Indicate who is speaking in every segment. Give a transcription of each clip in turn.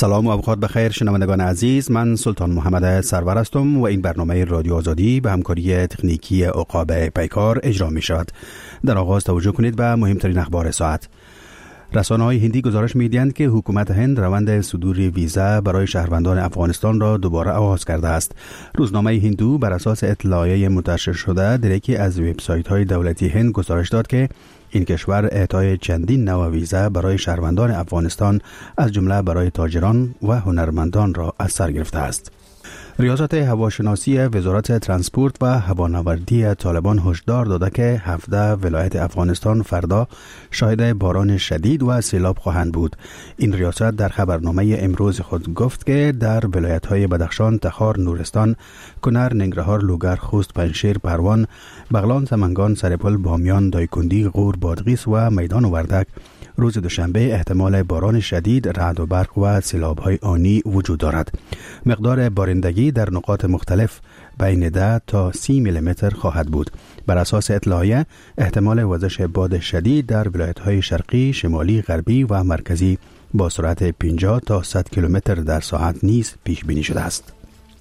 Speaker 1: سلام و اوقات بخیر شنوندگان عزیز، من سلطان محمد سرور هستم و این برنامه رادیو آزادی به همکاری تکنیکی عقاب پیکار اجرا می شود. در آغاز توجه کنید به مهمترین اخبار ساعت. رسانه‌های هندی گزارش می‌دهند که حکومت هند روند صدور ویزا برای شهروندان افغانستان را دوباره آغاز کرده است. روزنامه هندو بر اساس اطلاعیه منتشر شده در یکی از وبسایت‌های دولتی هند گزارش داد که این کشور اعطای چندین نوع ویزا برای شهروندان افغانستان از جمله برای تاجران و هنرمندان را از سر گرفته است. ریاست هواشناسی وزارت ترانسپورت و هوانوردی طالبان هشدار داده که 17 ولایت افغانستان فردا شاهد باران شدید و سیلاب خواهند بود. این ریاست در خبرنامه امروز خود گفت که در ولایت‌های بدخشان، تخار، نورستان، کنر، ننگرهار، لوگر، خوست، پنجشیر، پروان، بغلان، سمنگان، سرپل، بامیان، دایکندی، غور، بادغیس و میدان وردک روز دوشنبه احتمال باران شدید، رعد و برق و سیلاب‌های آنی وجود دارد. مقدار بارندگی در نقاط مختلف بین 10 تا 30 میلیمتر خواهد بود. بر اساس اطلاعیه احتمال وزش باد شدید در ولایت‌های شرقی، شمالی، غربی و مرکزی با سرعت 50 تا 100 کیلومتر در ساعت نیز پیش بینی شده است.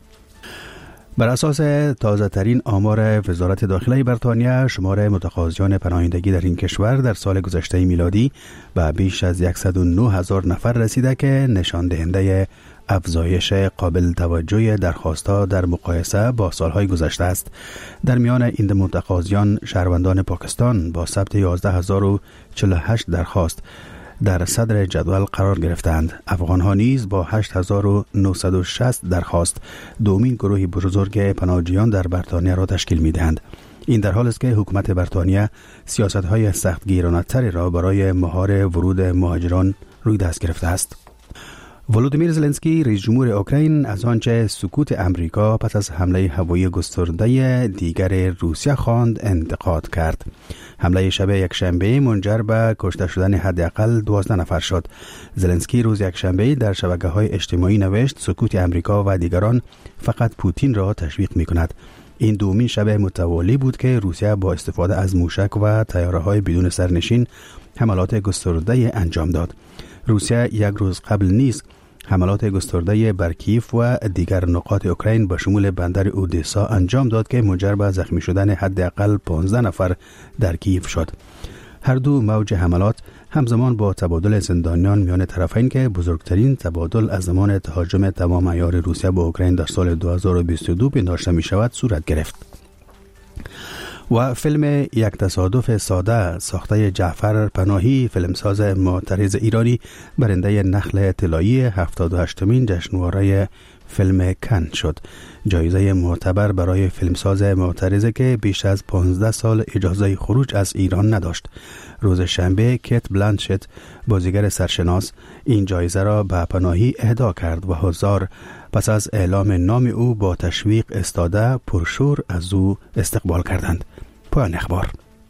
Speaker 1: بر اساس تازه ترین آمار وزارت داخله بریتانیا، شمار متقاضیان پناهندگی در این کشور در سال گذشته میلادی به بیش از 109,000 نفر رسیده که نشان دهنده افزایش قابل توجه درخواست‌ها در مقایسه با سالهای گذشته است. در میان این متقاضیان شهروندان پاکستان با ثبت 11,048 درخواست در صدر جدول قرار گرفتند. افغان‌ها نیز با 8,960 درخواست دومین گروه بزرگ پناهجویان در بریتانیا را تشکیل می‌دهند. این در حال است که حکومت بریتانیا سیاست‌های سختگیرانه‌تری را برای مهار ورود مهاجران روی دست گرفته است. ولودیمیر زلنسکی رئیس جمهور اوکراین از آنچه سکوت امریکا پس از حمله هوایی گسترده دیگر روسیه خواند انتقاد کرد. حمله شب یکشنبه منجر به کشته شدن حداقل 12 نفر شد. زلنسکی روز یکشنبه در شبکه‌های اجتماعی نوشت سکوت امریکا و دیگران فقط پوتین را تشویق می‌کند. این دومین شب متوالی بود که روسیه با استفاده از موشک و طیاره‌های بدون سرنشین حملات گسترده انجام داد. روسیه یک روز قبل نیز حملات گسترده بر کیف و دیگر نقاط اوکراین به شمول بندر اودسا انجام داد که منجر به زخمی شدن حداقل 15 نفر در کیف شد. هر دو موج حملات همزمان با تبادل زندانیان میان طرفین که بزرگترین تبادل از زمان تهاجم تمام عیار روسیه به اوکراین در سال 2022 پنداشته می شود صورت گرفت. و فیلم یک تصادف ساده ساخته جعفر پناهی، فیلمساز معترض ایرانی، برنده نخل طلایی 78مین جشنواره فیلم کن شد. جایزه معتبر برای فیلمساز معترض که بیش از 15 سال اجازه خروج از ایران نداشت. روز شنبه کیت بلانشت، بازیگر سرشناس، این جایزه را به پناهی اهدا کرد و هزار پس از اعلام نام او با تشویق استاده پرشور از او استقبال کردند. پایان اخبار.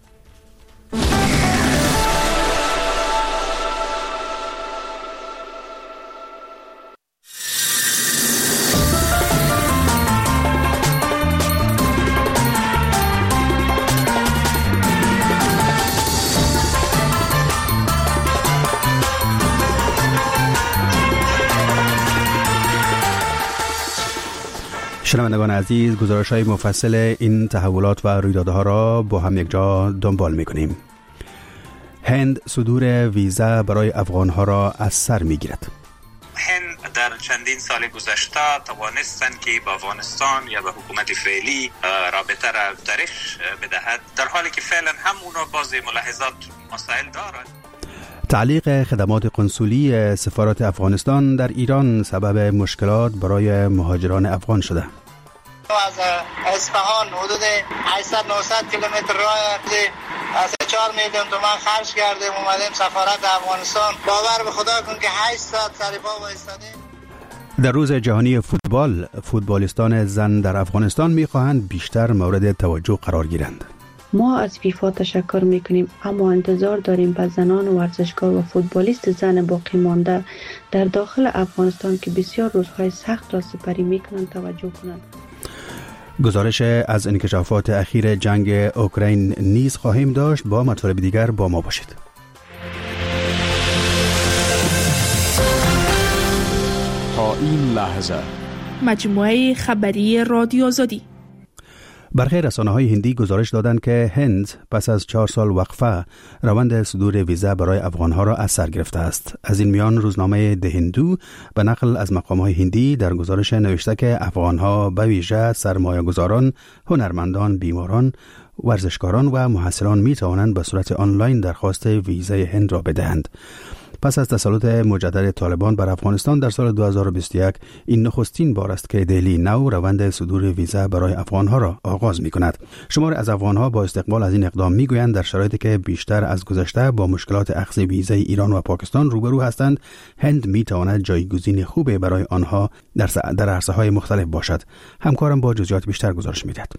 Speaker 1: شنوندگان عزیز، گزارش‌های مفصل این تحولات و رویدادها را با هم یک جا دنبال می‌کنیم. هند صدور ویزا برای افغان‌ها را از سر می‌گیرد.
Speaker 2: هند در چندین سال گذشته توانستند که به افغانستان یا به حکومت فعلی رابطه را گسترش بدهد، در حالی که فعلا هم اونا بعضی ملاحظات مسائل دارند.
Speaker 1: تعلیق خدمات قنسولی سفارت افغانستان در ایران سبب مشکلات برای مهاجران افغان شده.
Speaker 3: از اصفهان حدود 800-900 کیلومتر راه از 4 میلیون تومان خرج کردیم اومدیم سفارت افغانستان. باور به خدا کن که 8 ساعت سر پا وایسادیم.
Speaker 1: در روز جهانی فوتبال، فوتبالیستان زن در افغانستان می‌خواهند بیشتر مورد توجه قرار گیرند.
Speaker 4: ما از فیفا تشکر میکنیم، اما انتظار داریم به زنان ورزشکار و فوتبالیست زن باقی مانده در داخل افغانستان که بسیار روزهای سخت را سپری میکنند توجه کنند.
Speaker 1: گزارش از انکشافات اخیر جنگ اوکراین نیز خواهیم داشت. با مطالب دیگر با ما باشید.
Speaker 5: این لحظه.
Speaker 6: مجموعه خبری رادیو آزادی.
Speaker 1: برخی رسانه‌های هندی گزارش دادند که هند پس از 4 سال وقفه روند صدور ویزا برای افغانها را از سر گرفته است. از این میان روزنامه ده هندو به نقل از مقام‌های هندی در گزارش نوشته که افغانها به ویژه سرمایه‌گذاران، هنرمندان، بیماران، ورزشکاران و محصلان می توانند به صورت آنلاین درخواست ویزای هند را بدهند. پس از تسلط مجدد طالبان بر افغانستان در سال 2021 این نخستین بار است که دهلی نو روند صدور ویزا برای افغانها را آغاز می کند. شمار از افغانها با استقبال از این اقدام می گویند در شرایطی که بیشتر از گذشته با مشکلات اخذ ویزای ایران و پاکستان روبرو هستند، هند می تواند جایگزین خوبی برای آنها در عرصه‌های مختلف باشد. همکارم با جزئیات بیشتر گزارش می‌دهد.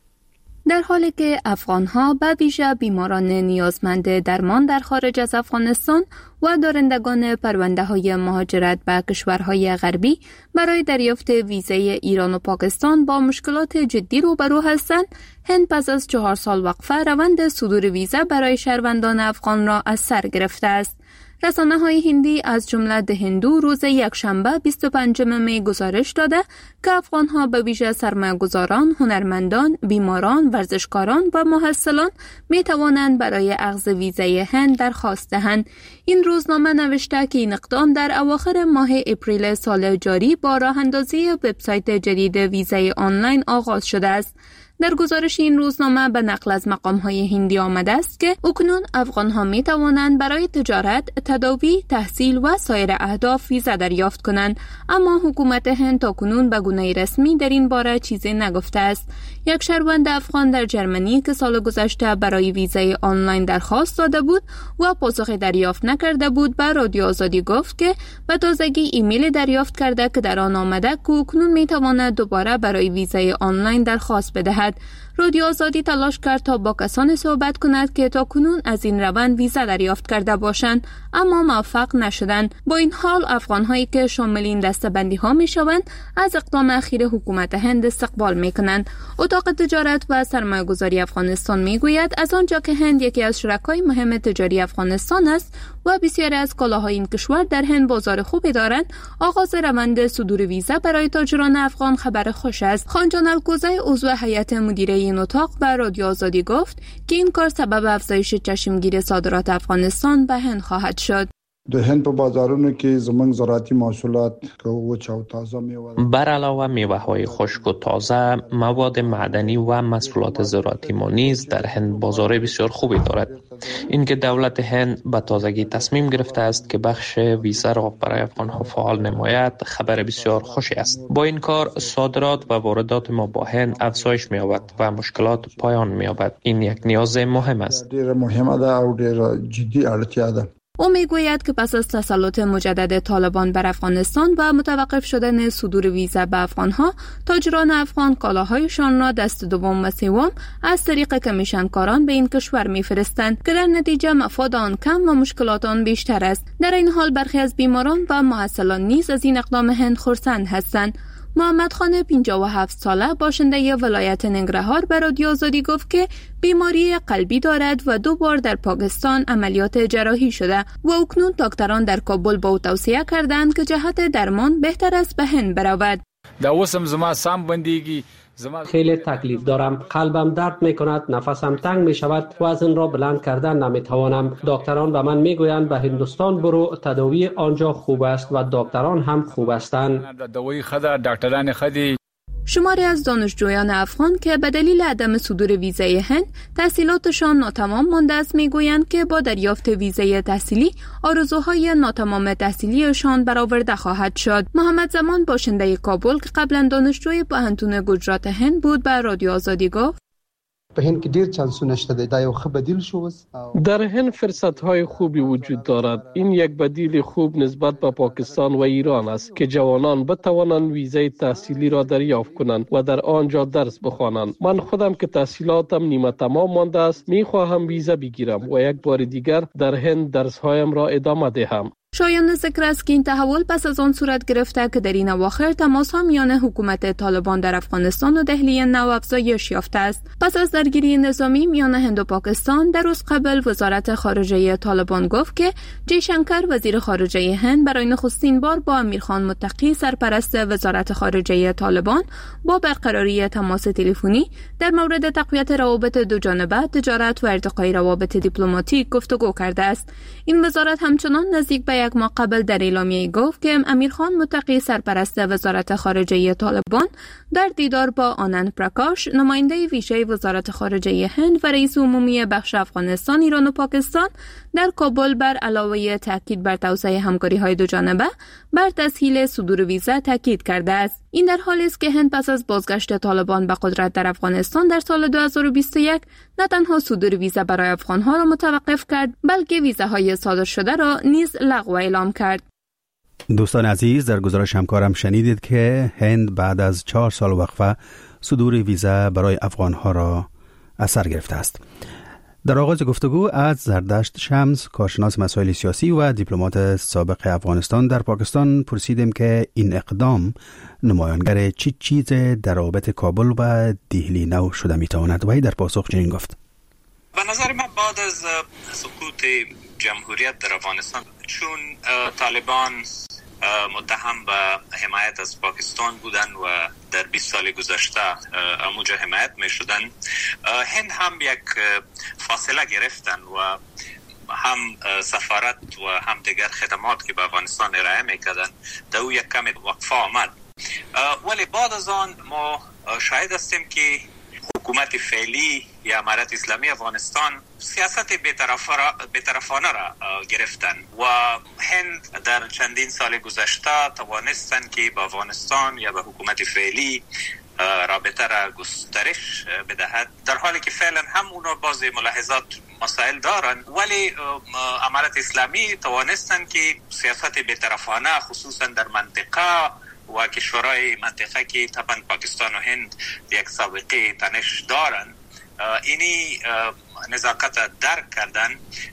Speaker 7: در حالی که افغان‌ها به ویژه بیماران نیازمند درمان در خارج از افغانستان و دارندگان پرونده‌های مهاجرت به کشورهای غربی برای دریافت ویزای ایران و پاکستان با مشکلات جدی روبرو هستند، هند پس از 4 سال وقفه روند صدور ویزا برای شهروندان افغان را از سر گرفته است. رسانه‌های هندی از جمله ده هندو روز یکشنبه 25 می گزارش داده که افغان‌ها به ویژه سرمایه‌گذاران، هنرمندان، بیماران، ورزشکاران و محصلان می‌توانند برای اخذ ویزای هند درخواست دهند. این روزنامه نوشته که این اقدام در اواخر ماه اپریل سال جاری با راه‌اندازی وبسایت جدید ویزای آنلاین آغاز شده است. در گزارش این روزنامه به نقل از مقام‌های هندی آمده است که اکنون افغان‌ها می توانند برای تجارت، تداوی، تحصیل و سایر اهداف ویزا دریافت کنند، اما حکومت هند تاکنون به گونه رسمی در این باره چیزی نگفته است. یک شهروند افغان در جرمنی که سال گذشته برای ویزای آنلاین درخواست داده بود و پاسخی دریافت نکرده بود به رادیو آزادی گفت که به تازگی ایمیل دریافت کرده که در آن آمده که اکنون می تواند دوباره برای ویزای آنلاین درخواست بدهد. رادیو آزادی تلاش کرد تا با کسانی صحبت کند که تاکنون از این روند ویزا دریافت کرده باشند، اما موفق نشدند. با این حال افغان‌هایی که شامل این دسته‌بندی‌ها می‌شوند از اقدام اخیر حکومت هند استقبال می‌کنند. اتاق تجارت و سرمایه‌گذاری افغانستان می‌گوید از آنجا که هند یکی از شرکای مهم تجاری افغانستان است و بسیاری از کالاهای این کشور در هند بازار خوبی دارند، آغاز روند صدور ویزا برای تاجران افغان خبر خوش است. خانجان الکوزی عضو هیئت مدیره این اتاق به رادیو آزادی گفت که این کار سبب افزایش چشمگیر صادرات افغانستان به هند خواهد شد.
Speaker 8: د هند په بازارونو کې زموږ زراعتي محصولات که وچ او تازه میوه
Speaker 9: بر علاوه میوه‌های خشک و تازه، مواد معدنی و محصولات زراعتی ما نیز در هند بازار بسیار خوبی دارد. اینکه دولت هند به تازگی تصمیم گرفته است که بخش ویزا را برای افغان‌ها فعال نماید خبر بسیار خوشی است. با این کار صادرات و واردات ما با هند افزایش می‌یابد و مشکلات پایان می‌یابد. این یک نیاز مهم است.
Speaker 8: ډېر مهمه ده او ډېر جدي اړتیا ده.
Speaker 7: او میگوید که پس از تسلط مجدد طالبان بر افغانستان و متوقف شدن صدور ویزا به افغانها، تاجران افغان کالاهایشان را دست دوم و سوم از طریق کمیشنکاران به این کشور میفرستند که در نتیجه مفاد آن کم و مشکلات آن بیشتر است. در این حال برخی از بیماران و محصلان نیز از این اقدام هند خرسند هستند. محمد خان 57 ساله باشنده ولایت ننگرهار به رادیو آزادی گفت که بیماری قلبی دارد و 2 بار در پاکستان عملیات جراحی شده و اکنون دکتران در کابل به او توصیه کردند که جهت درمان بهتر است به هند برود.
Speaker 5: دا وسم زما سام بندگی
Speaker 10: خیلی تکلیف دارم، قلبم درد می کند، نفسم تنگ می شود، وزن را بلند کردن نمی توانم. دکتران به من می گویند به هندوستان برو، تداوی آنجا خوب است و دکتران هم خوب هستند.
Speaker 7: شماری از دانشجویان افغان که به دلیل عدم صدور ویزای هند تحصیلاتشان ناتمام مانده است میگویند که با دریافت ویزای تحصیلی آرزوهای ناتمام تحصیلیشان برآورده خواهد شد. محمد زمان باشنده کابل که قبلا دانشجوی پوهنتون گجرات هند بود به رادیو آزادی گفت
Speaker 11: په هند کې ډیر چانسونه شته دا یو ښه بدیل شو.
Speaker 10: در هند فرصت‌های خوبی وجود دارد. این یک بدیل خوب نسبت به پاکستان و ایران است که جوانان بتوانند ویزای تحصیلی را دریافت کنند و در آنجا درس بخوانند. من خودم که تحصیلاتم نیمه تمام مانده است می‌خواهم ویزا بگیرم و یک بار دیگر در هند درس‌هایم را ادامه دهم.
Speaker 7: شایان ذکر است که این تحول پس از آن صورت گرفته که در این اواخر تماس‌ها میان حکومت طالبان در افغانستان و دهلی نو افزایش یافته است. پس از درگیری نظامی میان هند و پاکستان در روز قبل وزارت خارجه طالبان گفت که جیشنکر وزیر خارجه هند برای نخستین بار با امیرخان متقی سرپرست وزارت خارجه طالبان با برقراری تماس تلفنی در مورد تقویت روابط دوجانبه، تجارت و ارتقای روابط دیپلماتیک گفتگو کرده است. این وزارت همچنان نزدیک به یک ماه قبل در اعلامیه گفت که امیرخان متقی سرپرست وزارت خارجه طالبان در دیدار با آنند پرکاش نماینده ویژه وزارت خارجه هند و رئیس عمومی بخش افغانستان، ایران و پاکستان در کابل بر علاوه تاکید بر توسعه همکاری‌های دوجانبه بر تسهیل صدور ویزا تاکید کرده است. این در حالی است که هند پس از بازگشت طالبان به قدرت در افغانستان در سال 2021 نه تنها صدور ویزا برای افغان‌ها را متوقف کرد، بلکه ویزاهای صادر شده را نیز لغو اعلام کرد.
Speaker 1: دوستان عزیز، در گزارش همکارم شنیدید که هند بعد از 4 سال وقفه صدور ویزا برای افغان‌ها را از سر گرفته است. در آغاز گفتگو از زردشت شمس، کارشناس مسائل سیاسی و دیپلمات سابق افغانستان در پاکستان، پرسیدیم که این اقدام نمایانگر چی چیز در روابط کابل و دهلی نو شده میتواند؟ و در پاسخ چنین گفت:
Speaker 2: به نظر من بعد از سقوط جمهوریت در افغانستان، چون طالبان متهم به حمایت از پاکستان بودن و در 20 سال گذشته اموجه حمایت می شدن، هند هم یک فاصله گرفتن و هم سفارت و هم دیگر خدمات که به افغانستان ارائه می کردن در او یک کمی وقفه آمد. ولی بعد از آن ما شاهد هستیم که حکومت فعلی یا امارت اسلامی افغانستان سیاست بی‌طرفانه را گرفتن و هند در چندین سال گذشته توانستن که به افغانستان یا به حکومت فعلی رابطه را گسترش بدهد، در حالی که فعلا هم اونا بعضی ملاحظات مسائل دارن، ولی امارت اسلامی توانستن که سیاست بی‌طرفانه خصوصا در منطقه و کشورهای منطقه که طبعا پاکستان و هند یک سابقه تنش دارن، اینی نزاکت درک کردن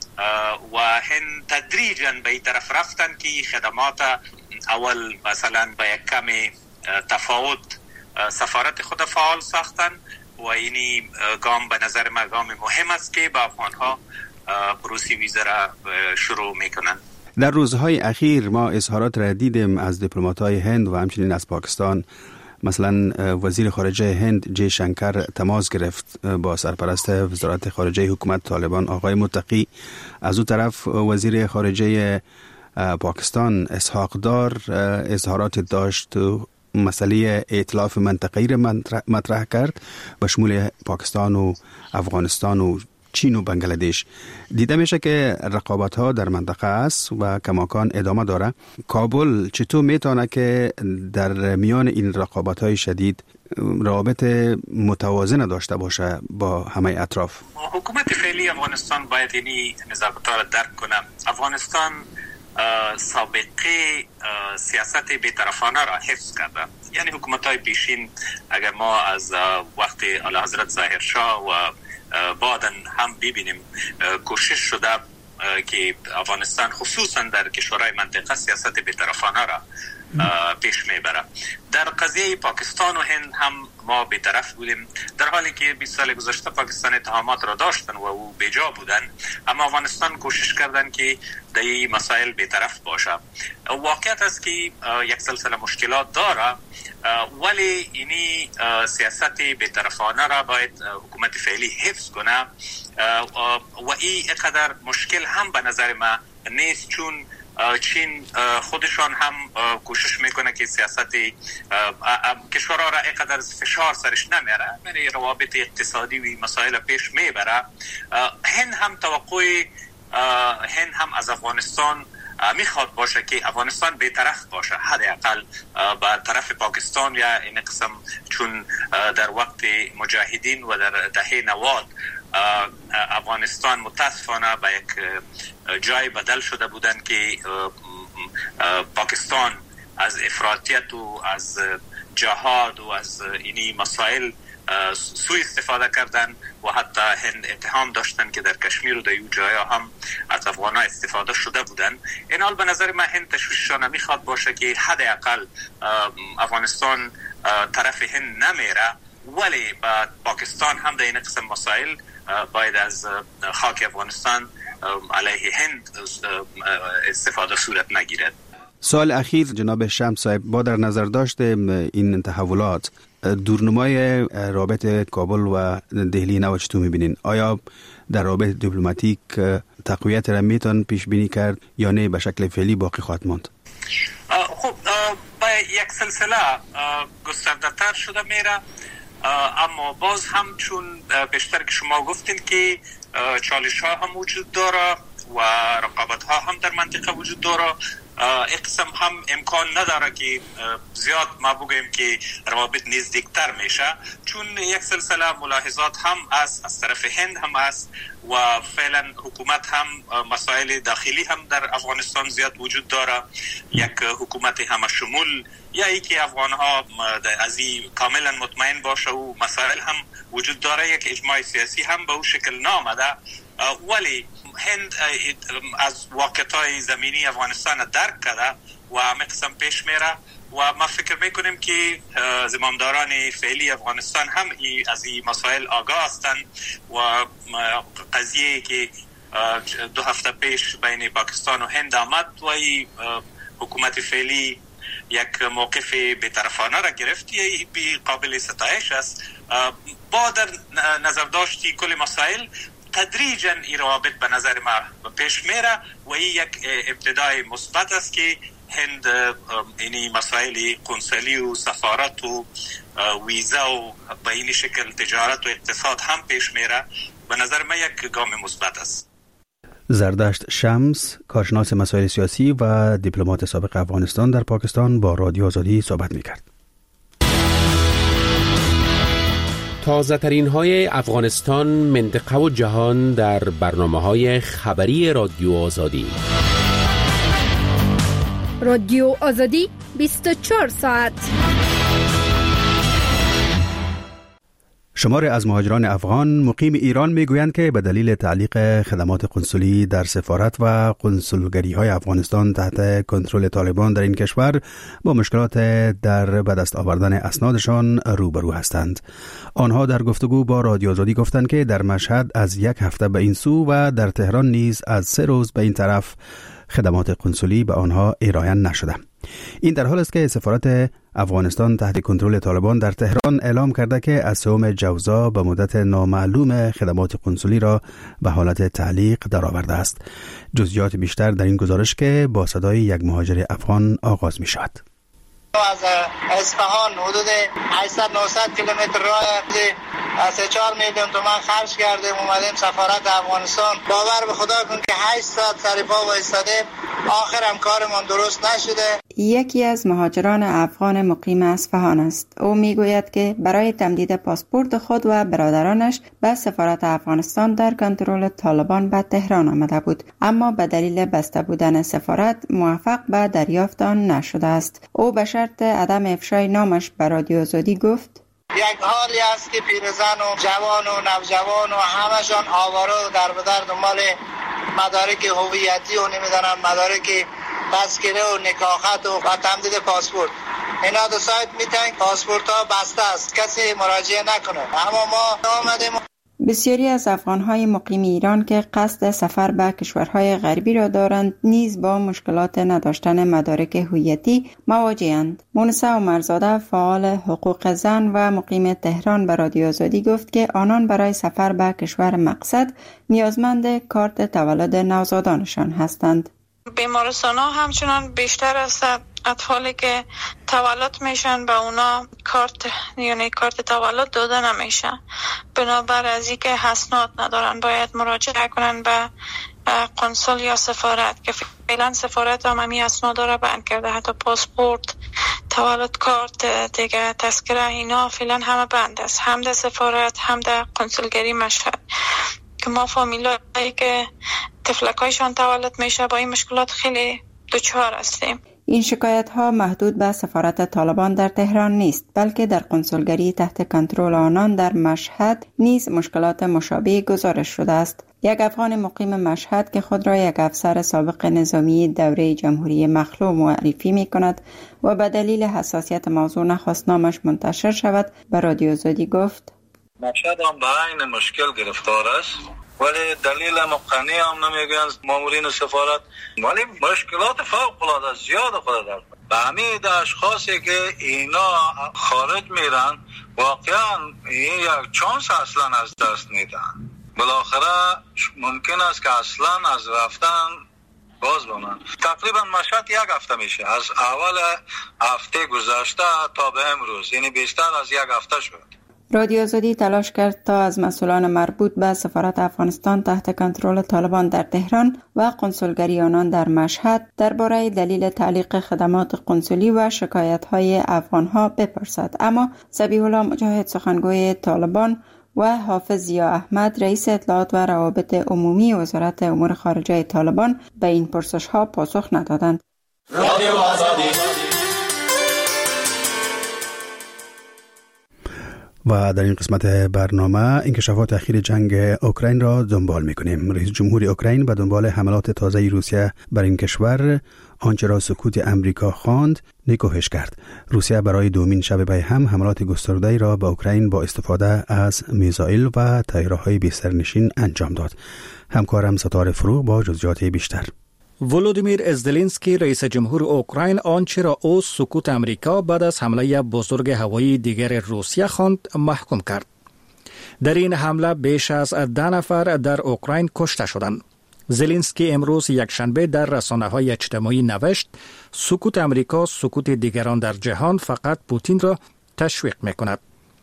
Speaker 2: و هند تدریجاً به این طرف رفتن که خدمات اول مثلا به یک کمی تفاوت سفارت خود فعال ساختن و اینی گام به نظر من گام مهم است که با افغانها پروسی ویزا را شروع میکنن.
Speaker 1: در روزهای اخیر ما اظهارات را دیدیم از دیپلمات‌های هند و همچنین از پاکستان. مثلا وزیر خارجه هند جی شنکر تماس گرفت با سرپرست وزارت خارجه حکومت طالبان آقای متقی. از اون طرف وزیر خارجه پاکستان اسحاق دار اظهارات داشت، مسئله ائتلاف منطقه‌ای را مطرح کرد به شمول پاکستان و افغانستان و چین و بنگلادش. دیده میشه که رقابت ها در منطقه است و کماکان ادامه داره. کابل چطور میتونه که در میان این رقابت های شدید روابط متوازن داشته باشه با همه اطراف؟
Speaker 2: حکومت فعلی افغانستان باید اینی نزاکت ها را درک کنه. افغانستان سابقه سیاست بی‌طرفانه را حفظ کرده. یعنی حکومت های پیشین، اگر ما از وقت اعلی حضرت ظاهرشاه و بعدن هم ببینیم، کوشش شده که افغانستان خصوصا در کشورهای منطقه سیاست بی‌طرفانه را پیش میبره. در قضیه پاکستان و هند هم ما بی‌طرف بودیم، در حالی که 20 سال گذشته پاکستان اتهامات را داشتن و او بیجا بودن، اما افغانستان کوشش کردن که در این مسائل بی‌طرف باشه. واقعیت است که یک سلسله مشکلات داره، ولی اینی سیاست بی‌طرفانه را باید حکومت فعلی حفظ کنه و این قدر مشکل هم به نظر من نیست، چون چین خودشان هم کوشش میکنه که سیاست کشورها را اینقدر فشار سرش نمیاره، یعنی روابط اقتصادی و مسائل پیش میبره. هند هم توقع هند هم از افغانستان میخواد باشه که افغانستان بی‌طرف باشه، حداقل به طرف پاکستان یا این قسم، چون در وقت مجاهدین و در دهه 90 افغانستان متاسفانه به یک جای بدل شده بودن که پاکستان از افراطیت و از جهاد و از اینی مسائل سوء استفاده کردن و حتی هند اتهام داشتن که در کشمیر و در این جایا هم از افغان ها استفاده شده بودن. این حال به نظر من هند تشویششان نمیخواد باشه که حداقل افغانستان طرف هند نمیره، ولی با پاکستان هم در این قسم مسائل باید از خاک افغانستان علیه هند استفاده صورت نگیرد.
Speaker 1: سال اخیر جناب شمس صاحب، با در نظر داشت این تحولات، دورنمای رابطه کابل و دهلی نو چطور میبینین؟ آیا در رابطه دیپلماتیک تقویت را میتون پیش بینی کرد یا نه به شکل فعلی باقی خواهد ماند؟
Speaker 2: خب با یک سلسله گسترده تر شده میره، اما باز هم چون بیشتر که شما گفتین که چالش ها هم وجود داره و رقابت ها هم در منطقه وجود داره، اقسم هم امکان نداره که زیاد ما بگویم که روابط نزدیکتر میشه، چون یک سلسله ملاحظات هم از طرف هند هم است و فعلا حکومت هم مسائل داخلی هم در افغانستان زیاد وجود داره. یک حکومت همه شمول یا ای که افغان ها از این کاملا مطمئن باشه و مسائل هم وجود داره، یک اجماع سیاسی هم به اون شکل نامده، ولی هند از واقعیت زمینی افغانستان درک کرده و همه قسم پیش میره و ما فکر میکنیم که زمامداران فعلی افغانستان هم از این مسائل آگاه هستند و قضیه که 2 هفته پیش بین پاکستان و هند آمد و حکومت فعلی یک موقف بی‌طرفانه را گرفت، یه قابل ستایش است. با در نظر داشتی کل مسائل تدریجاً این روابط به نظر ما پیش میره و این یک ابتدای مثبت است که هند اینی مسائل قنصلی و سفارت و ویزا و به این شکل تجارت و اقتصاد هم پیش میره، به نظر ما یک گام مثبت است.
Speaker 1: زردشت شمس، کارشناس مسائل سیاسی و دیپلمات سابق افغانستان در پاکستان، با رادیو آزادی صحبت میکرد.
Speaker 12: تازه ترین های افغانستان، منطقه و جهان در برنامه‌های خبری رادیو آزادی.
Speaker 7: رادیو آزادی 24 ساعت.
Speaker 1: شماری از مهاجران افغان مقیم ایران میگویند که به دلیل تعلیق خدمات قنصلی در سفارت و قنصلگری های افغانستان تحت کنترل طالبان در این کشور با مشکلات در به دست آوردن اسنادشان روبرو هستند. آنها در گفتگو با رادیو آزادی گفتند که در مشهد از 1 هفته به این سو و در تهران نیز از 3 روز به این طرف خدمات قنصلی به آنها ارائه نشده. این در حال است که سفارت افغانستان تحت کنترل طالبان در تهران اعلام کرده که از 3 جوزا به مدت نامعلوم خدمات قنصلی را به حالت تعلیق درآورده است. جزئیات بیشتر در این گزارش که با صدای یک مهاجر افغان آغاز می شود.
Speaker 3: از اصفهان حدود 800-900 کیلومتر راه از 4 میلیون تومان خرج کردیم اومدیم سفارت افغانستان. باور به خدا کن که 8 ساعت سر پا وایسادیم، آخرم کارمان درست نشده.
Speaker 4: یکی از مهاجران افغان مقیم اصفهان است. او میگوید که برای تمدید پاسپورت خود و برادرانش به سفارت افغانستان در کنترل طالبان به تهران آمده بود، اما به دلیل بسته بودن سفارت موفق به دریافت آن نشده است. او به شرط عدم افشای نامش به رادیو آزادی گفت:
Speaker 3: یک حالی است که پیرزن و جوان و نوجوان و همشان آواره و در بدر دنبال مدارک هویتی و نمیدانم مدارک تذکره و نکاحت و تمدید پاسپورت. اینا دو سایت میتن پاسپورت ها بسته است، کسی مراجعه نکنه. اما ما آمدیم.
Speaker 4: بسیاری از افغانهای مقیم ایران که قصد سفر به کشورهای غربی را دارند نیز با مشکلات نداشتن مدارک هویتی مواجه‌اند. مونسه عمرزاده، فعال حقوق زن و مقیم تهران، به رادیو آزادی گفت که آنان برای سفر به کشور مقصد نیازمند کارت تولد نوزادانشان هستند.
Speaker 13: بیمارستان ها همچنان بیشتر است. اطفالی که تولد میشن به اونا کارت تولد داده نمیشن، بنابر از اینکه اسناد ندارن باید مراجعه کنن به قنصل یا سفارت که فعلا سفارت هم همی اسناد داره بند کرده، حتی پاسپورت، تولد کارت دیگه، تذکره، اینا فعلا همه بند است، هم در سفارت هم در قنصلگری مشهد. که ما فامیلایی که طفلکایشان تولد میشه با این مشکلات خیلی دچار هستیم.
Speaker 14: این شکایت ها محدود به سفارت طالبان در تهران نیست، بلکه در قنسولگری تحت کنترل آنان در مشهد نیز مشکلات مشابه گزارش شده است. یک افغان مقیم مشهد که خود را یک افسر سابق نظامی دوره جمهوری مخلوع معرفی می کند و به دلیل حساسیت موضوع نخواست نامش منتشر شود، به رادیو آزادی گفت:
Speaker 15: مشهد هم به عین مشکل گرفتار است، ولی دلیل مقنعی هم نمیگن مامورین سفارت، ولی مشکلات فوق العاده زیاد خود دارد. به همین اشخاصی که اینا خارج میرن واقعا این یک چانس اصلا از دست میدن. بالاخره ممکن است که اصلا از رفتن باز بمانند. تقریبا مشهد یک هفته میشه، از اول هفته گذشته تا به امروز، یعنی بیشتر از یک هفته شد.
Speaker 14: رادیو آزادی تلاش کرد تا از مسئولان مربوط به سفارت افغانستان تحت کنترل طالبان در تهران و قنسولگری آنان در مشهد درباره دلیل تعلیق خدمات قنسولی و شکایت‌های افغان‌ها بپرسد، اما ذبیح الله مجاهد سخنگوی طالبان و حافظ ضیا احمد رئیس اطلاعات و روابط عمومی وزارت امور خارجه طالبان به این پرسش‌ها پاسخ ندادند. رادیو آزادی.
Speaker 1: و در این قسمت برنامه انکشافات اخیر جنگ اوکراین را دنبال می‌کنیم. رئیس جمهور اوکراین به دنبال حملات تازه روسیه بر این کشور آنچه را سکوت امریکا خواند نکوهش کرد. روسیه برای دومین شب پی هم حملات گسترده‌ای را به اوکراین با استفاده از میزائیل و طیاره‌های بی‌سرنشین انجام داد. همکارم ستاره فروغ با جزئیات بیشتر.
Speaker 16: ولودیمیر زلنسکی رئیس جمهور اوکراین آنچه را او سکوت امریکا بعد از حمله بزرگ هوایی دیگر روسیه خواند محکوم کرد. در این حمله بیش از 10 نفر در اوکراین کشته شدند. زلنسکی امروز یکشنبه در رسانه‌های اجتماعی نوشت سکوت امریکا سکوت دیگران در جهان فقط پوتین را تشویق می‌کند.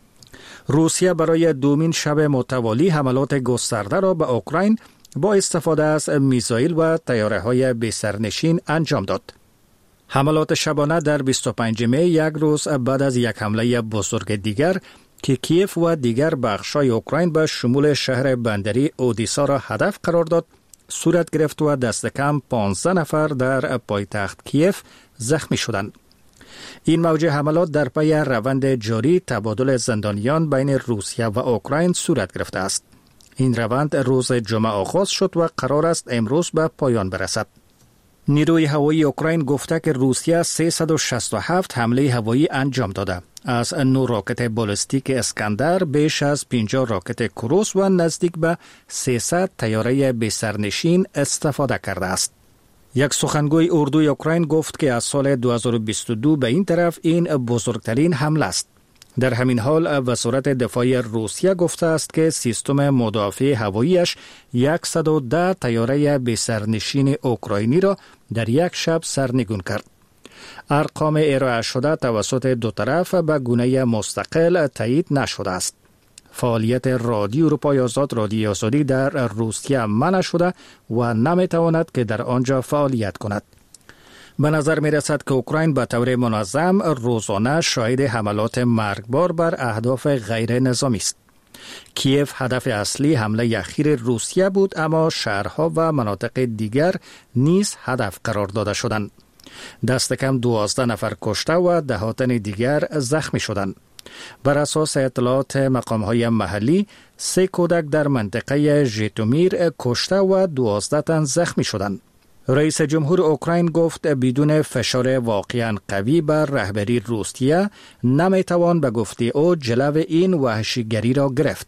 Speaker 16: روسیه برای دومین شب متوالی حملات گسترده را به اوکراین با استفاده از میزائیل و طیاره‌های بی‌سرنشین انجام داد. حملات شبانه در 25 می یک روز بعد از یک حمله بزرگ دیگر که کیف و دیگر بخش‌های اوکراین به شمول شهر بندری اودیسا را هدف قرار داد صورت گرفت و دست کم 15 نفر در پایتخت کیف زخمی شدند. این موج حملات در پی روند جاری تبادل زندانیان بین روسیه و اوکراین صورت گرفته است. این روند روز جمعه آغاز شد و قرار است امروز به پایان برسد. نیروی هوایی اوکراین گفته که روسیه 367 حمله هوایی انجام داده. از 9 راکت بالستیک اسکندر بیش از 50 راکت کروس و نزدیک به 300 طیاره بی‌سرنشین استفاده کرده است. یک سخنگوی اردوی اوکراین گفت که از سال 2022 به این طرف این بزرگترین حمله است. در همین حال وزارت دفاع روسیه گفته است که سیستم مدافع هواییش 110 طیاره بی‌سرنشین اوکراینی را در یک شب سرنگون کرد. ارقام ارائه شده توسط دو طرف به گونه مستقل تایید نشده است. فعالیت رادیو اروپای آزاد رادیو آزادی در روسیه منع شده و نمیتواند که در آنجا فعالیت کند. به نظر می رسد که اوکراین به طور منظم روزانه شاهد حملات مرگبار بر اهداف غیر نظامی است. کیف هدف اصلی حمله اخیر روسیه بود، اما شهرها و مناطق دیگر نیز هدف قرار داده شدند. دست کم 12 نفر کشته و دهاتن دیگر زخمی شدند. بر اساس اطلاعات مقام‌های محلی 3 کودک در منطقه ژیتومیر کشته و 12 تن زخمی شدند. رئیس جمهور اوکراین گفت بدون فشار واقعاً قوی بر رهبری روسیه نمیتوان به گفته او جلو این وحشیگری را گرفت.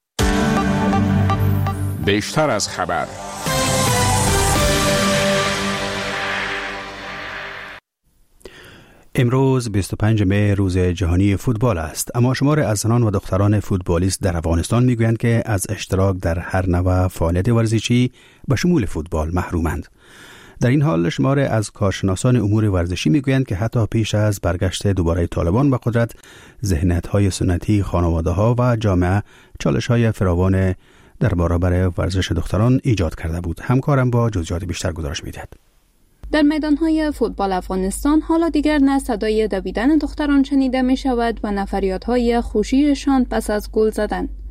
Speaker 5: بیشتر از خبر.
Speaker 1: امروز 25 می روز جهانی فوتبال است، اما شمار از زنان و دختران فوتبالیست در افغانستان میگویند که از اشتراک در هر نوع فعالیت ورزشی به شمول فوتبال محرومند. در این حال شمار از کارشناسان امور ورزشی میگویند که حتی پیش از برگشت دوباره طالبان به قدرت، ذهنیت‌های سنتی خانواده‌ها و جامعه چالش‌های فراوان در برابر ورزش دختران ایجاد کرده بود. همکارم با جزئیات بیشتر گزارش می‌دهد.
Speaker 7: در میدان‌های فوتبال افغانستان حالا دیگر نه صدای دویدن دختران شنیده می شود و نه فریادهای خوشیشان پس از گل زدن.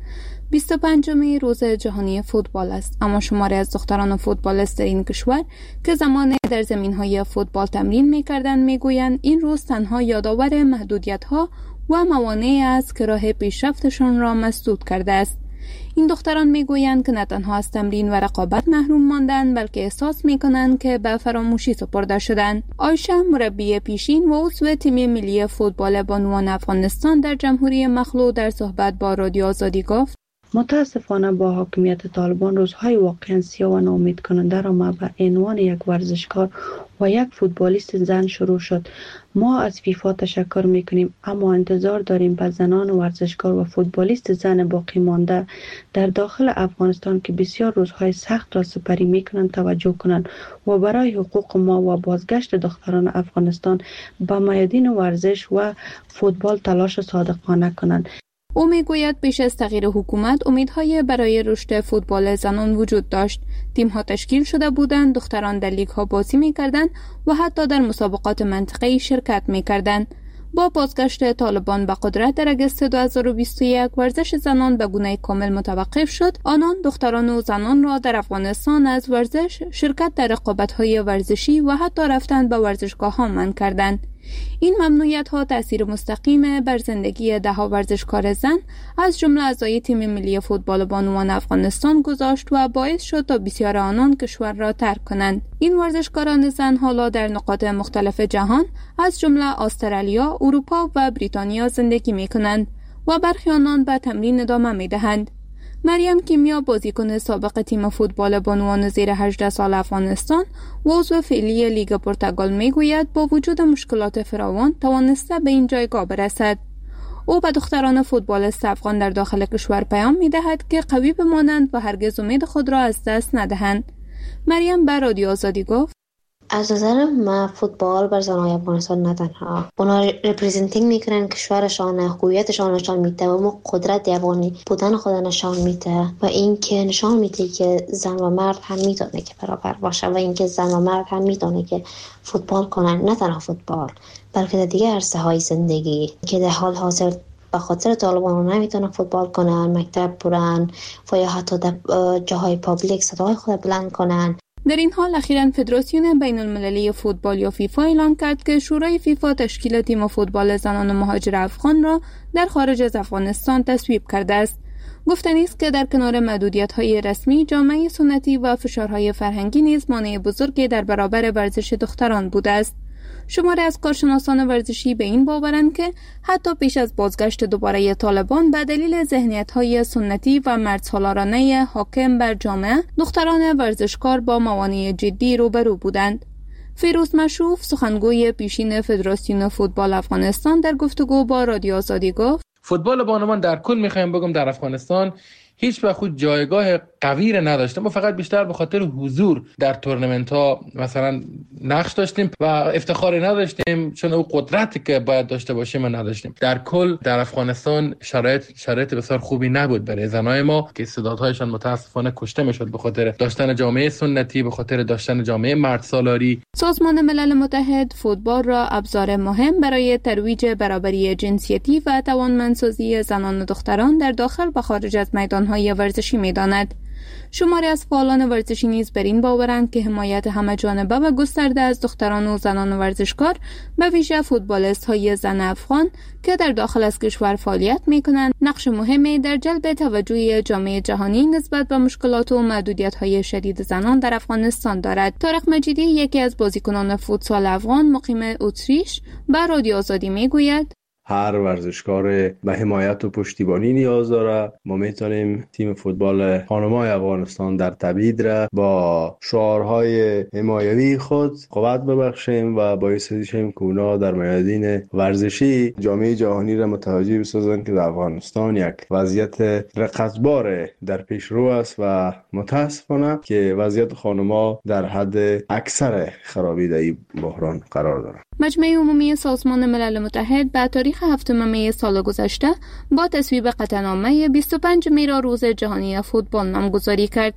Speaker 7: 25 روز جهانی فوتبال است، اما شماری از دختران فوتبالیست در این کشور که زمان در زمین‌های فوتبال تمرین می‌کردند می‌گویند این روز تنها یادآور محدودیت‌ها و موانعی است که راه پیشرفتشان را مسدود کرده است. این دختران میگویند که نه تنها از تمرین و رقابت محروم ماندند، بلکه احساس میکنند که به فراموشی سپرده شدند. عایشه، مربی پیشین و عضو تیم ملی فوتبال بانوان افغانستان در جمهوری مخلوع، در صحبت با رادیو آزادی گفت:
Speaker 4: متاسفانه با حاکمیت طالبان روزهای واقعا سیاه و ناامید کننده را ما به عنوان یک ورزشکار و یک فوتبالیست زن شروع شد. ما از فیفا تشکر میکنیم، اما انتظار داریم به زنان ورزشکار و فوتبالیست زن باقی مانده در داخل افغانستان که بسیار روزهای سخت را سپری میکنند توجه کنند و برای حقوق ما و بازگشت دختران افغانستان به میادین ورزش و فوتبال تلاش صادقانه کنند.
Speaker 7: او میگوید پیش از تغییر حکومت امیدهای برای رشد فوتبال زنان وجود داشت. تیم‌ها تشکیل شده بودند، دختران در لیگ‌ها بازی می‌کردند و حتی در مسابقات منطقه‌ای شرکت می‌کردند. با بازگشت طالبان به قدرت در اگست 2021 ورزش زنان به گونه کامل متوقف شد. آنان دختران و زنان را در افغانستان از ورزش، شرکت در رقابت‌های ورزشی و حتی رفتن به ورزشگاه‌ها منع کردند. این ممنوعیت‌ها تأثیر مستقیم بر زندگی ده‌ها ورزشکار زن از جمله اعضای تیم ملی فوتبال بانوان افغانستان گذاشت و باعث شد تا بسیار آنان کشور را ترک کنند. این ورزشکاران زن حالا در نقاط مختلف جهان از جمله استرالیا، اروپا و بریتانیا زندگی می‌کنند و برخی آنان به تمرین ادامه می‌دهند. مریم کیمیا، بازیکن سابق تیم فوتبال بانوان زیر 18 سال افغانستان و عضو فعلی لیگ پرتغال میگوید با وجود مشکلات فراوان توانسته به این جایگاه برسد. او به دختران فوتبالیست افغان در داخل کشور پیام می‌دهد که قوی بمانند و هرگز امید خود را از دست ندهند. مریم به رادیو آزادی گفت:
Speaker 17: از نظر ما فوتبال بر زنای افغانستان نه تنها اونا ریپرزنتینگ میکنن کشورشان، هویتشان نشان میده و قدرت افغانی بودن خود نشان میده و اینکه نشان میده که زن و مرد هم میتونه که برابر باشه و اینکه زن و مرد هم میتونه که فوتبال کنن، نه تنها فوتبال بلکه در دیگه عرصه های زندگی که در حال حاضر به خاطر طالبان نمیتونن فوتبال کنن، مکتب برن و یا حتی در جاهای پابلیک صدای خود بلند کنن.
Speaker 7: در این حال اخیراً فدراسیون بین المللی فوتبال یا فیفا اعلام کرد که شورای فیفا تشکیل تیم فوتبال زنان مهاجر افغان را در خارج از افغانستان تصویب کرده است. گفتنی است که در کنار محدودیت‌های رسمی، جامعه سنتی و فشارهای فرهنگی نیز مانع بزرگی در برابر ورزش دختران بوده است. شماری از کارشناسان ورزشی به این باورند که حتی پیش از بازگشت دوباره طالبان به دلیل ذهنیت‌های سنتی و مردسالارانه حاکم بر جامعه، دختران ورزشکار با موانع جدی روبرو بودند. فیروز مشروف، سخنگوی پیشین فدراسیون فوتبال افغانستان، در گفتگو با رادیو آزادی گفت:
Speaker 18: فوتبال بانوان در کل می‌خوایم بگم در افغانستان هیچ به خود جایگاه قوی را نداشتیم. ما فقط بیشتر به خاطر حضور در تورنمنت ها مثلا نقش داشتیم و افتخاری نداشتیم، چون او قدرتی که باید داشته باشیم نداشتیم. در کل در افغانستان شرایط بسیار خوبی نبود برای زنای ما که استعدادهایشان متاسفانه کشته میشد به خاطر داشتن جامعه سنتی، به خاطر داشتن جامعه مرد سالاری.
Speaker 7: سازمان ملل متحد فوتبال را ابزار مهم برای ترویج برابری جنسیتی و توانمندسازی زنان و دختران در داخل و خارج از میدانهای ورزشی می‌داند. شماری از فعالان ورزشی نیز بر این باورند که حمایت همه جانبه و گسترده از دختران و زنان ورزشکار، به ویژه فوتبالیست‌های زن افغان که در داخل از کشور فعالیت می‌کنند، نقش مهمی در جلب توجه جامعه جهانی نسبت به مشکلات و محدودیت‌های شدید زنان در افغانستان دارد. طارق مجیدی، یکی از بازیکنان فوتسال افغان مقیم اتریش، به رادیو آزادی می‌گوید:
Speaker 19: هر ورزشکار به حمایت و پشتیبانی نیاز داره. ما میتونیم تیم فوتبال خانم‌های افغانستان در تبعید را با شعارهای حمایوی خود قوت ببخشیم و باعث شیم که اونا در میادین ورزشی جامعه جهانی را متوجه بسازند که در افغانستان یک وضعیت رقصبار در پیش رو است و متاسفانه که وضعیت خانم‌ها در حد اکثر خرابی در این بحران قرار دارد.
Speaker 7: مجمع عمومی سازمان ملل متحد به تاریخ 7 می سال گذشته با تصویب قطعنامه 25 می را روز جهانی فوتبال نامگذاری کرد.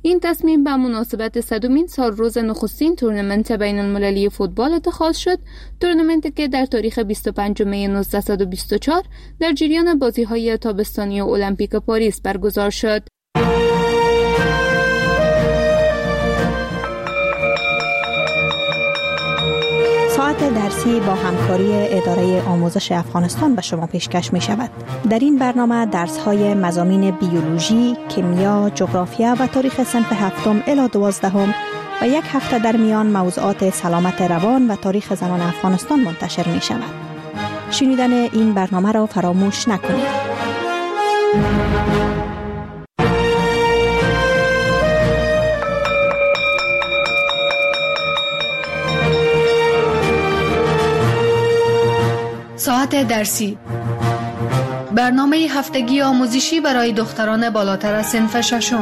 Speaker 7: این تصمیم به مناسبت 100مین سال روز نخستین تورنمنت بین المللی فوتبال اتخاذ شد، تورنمنتی که در تاریخ 25 می 1924 در جریان بازی‌های تابستانی المپیک پاریس برگزار شد.
Speaker 20: ساعت درسی با همکاری اداره آموزش افغانستان به شما پیشکش می شود. در این برنامه درس‌های مضامین بیولوژی، کیمیا، جغرافیا و تاریخ صنف 7 الی 12 و یک هفته در میان موضوعات سلامت روان و تاریخ زنان افغانستان منتشر می شود. شنیدن این برنامه را فراموش نکنید.
Speaker 7: ساعت درسی، برنامه هفتگی آموزشی برای دختران بالاتر از صنف 6.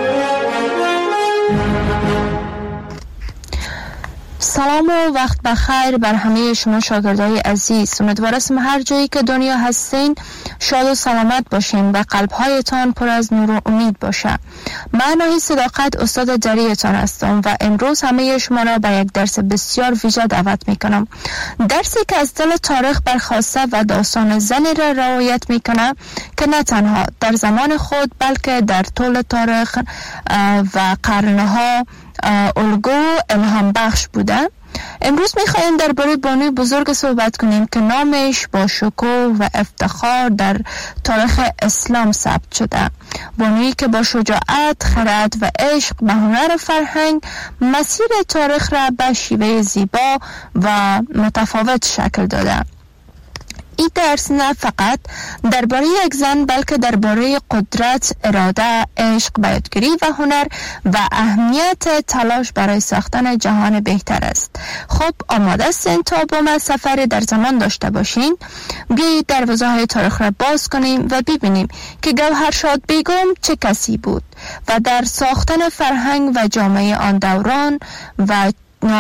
Speaker 7: سلام و وقت بخیر بر همه شما شاگردای عزیز. امیدوارم هر جایی که دنیا هستین شاد و سلامت باشین و قلب‌هایتان پر از نور و امید باشه. من ناهی صداقت استاد دریتان هستم و امروز همه شما را به یک درس بسیار ویژه دعوت میکنم. درسی که از دل تاریخ برخواسته و داستان زنی را روایت میکنه که نه تنها در زمان خود بلکه در طول تاریخ و قرنها الگو الهام بخش بوده. امروز میخوایم درباره بانوی بزرگ صحبت کنیم که نامش با شکوه و افتخار در تاریخ اسلام ثبت شده. بانویی که با شجاعت، خرد و عشق به هنر فرهنگ مسیر تاریخ را به شیوه زیبا و متفاوت شکل داده. این درس نه فقط درباره یک زن بلکه درباره قدرت، اراده، عشق، بیاتگری و هنر و اهمیت تلاش برای ساختن جهان بهتر است. خب آماده هستین تا با ما سفر در زمان داشته باشین؟ بیایید دروازه‌های تاریخ را باز کنیم و ببینیم که گوهرشاد بیگم چه کسی بود و در ساختن فرهنگ و جامعه آن دوران و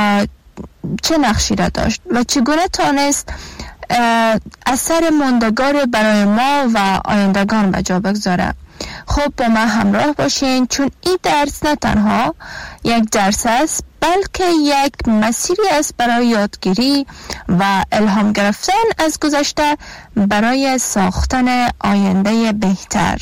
Speaker 7: چه نقشی را داشت و چگونه تانست اثر ماندگار برای ما و آیندگان به جا بگذاره. خب با ما همراه باشین چون این درس نه تنها یک درس است بلکه یک مسیری است برای یادگیری و الهام گرفتن از گذشته برای ساختن آینده بهتر.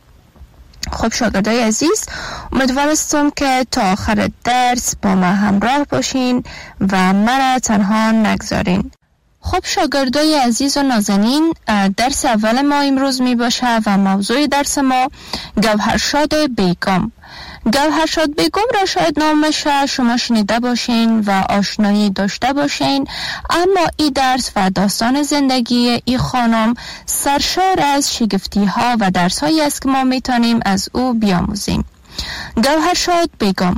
Speaker 7: خب شاگردای عزیز، امیدوارم که تا آخر درس با ما همراه باشین و مرا تنها نگذارین. خب شاگردای عزیز و نازنین، درس اول ما امروز می باشه و موضوع درس ما گوهرشاد بیگم. گوهرشاد بیگم را شاید نامش شما شنیده باشین و آشنایی داشته باشین، اما این درس و داستان زندگی این خانم سرشار از شگفتی ها و درس هایی است که ما میتونیم از او بیاموزیم. گوهرشاد بیگم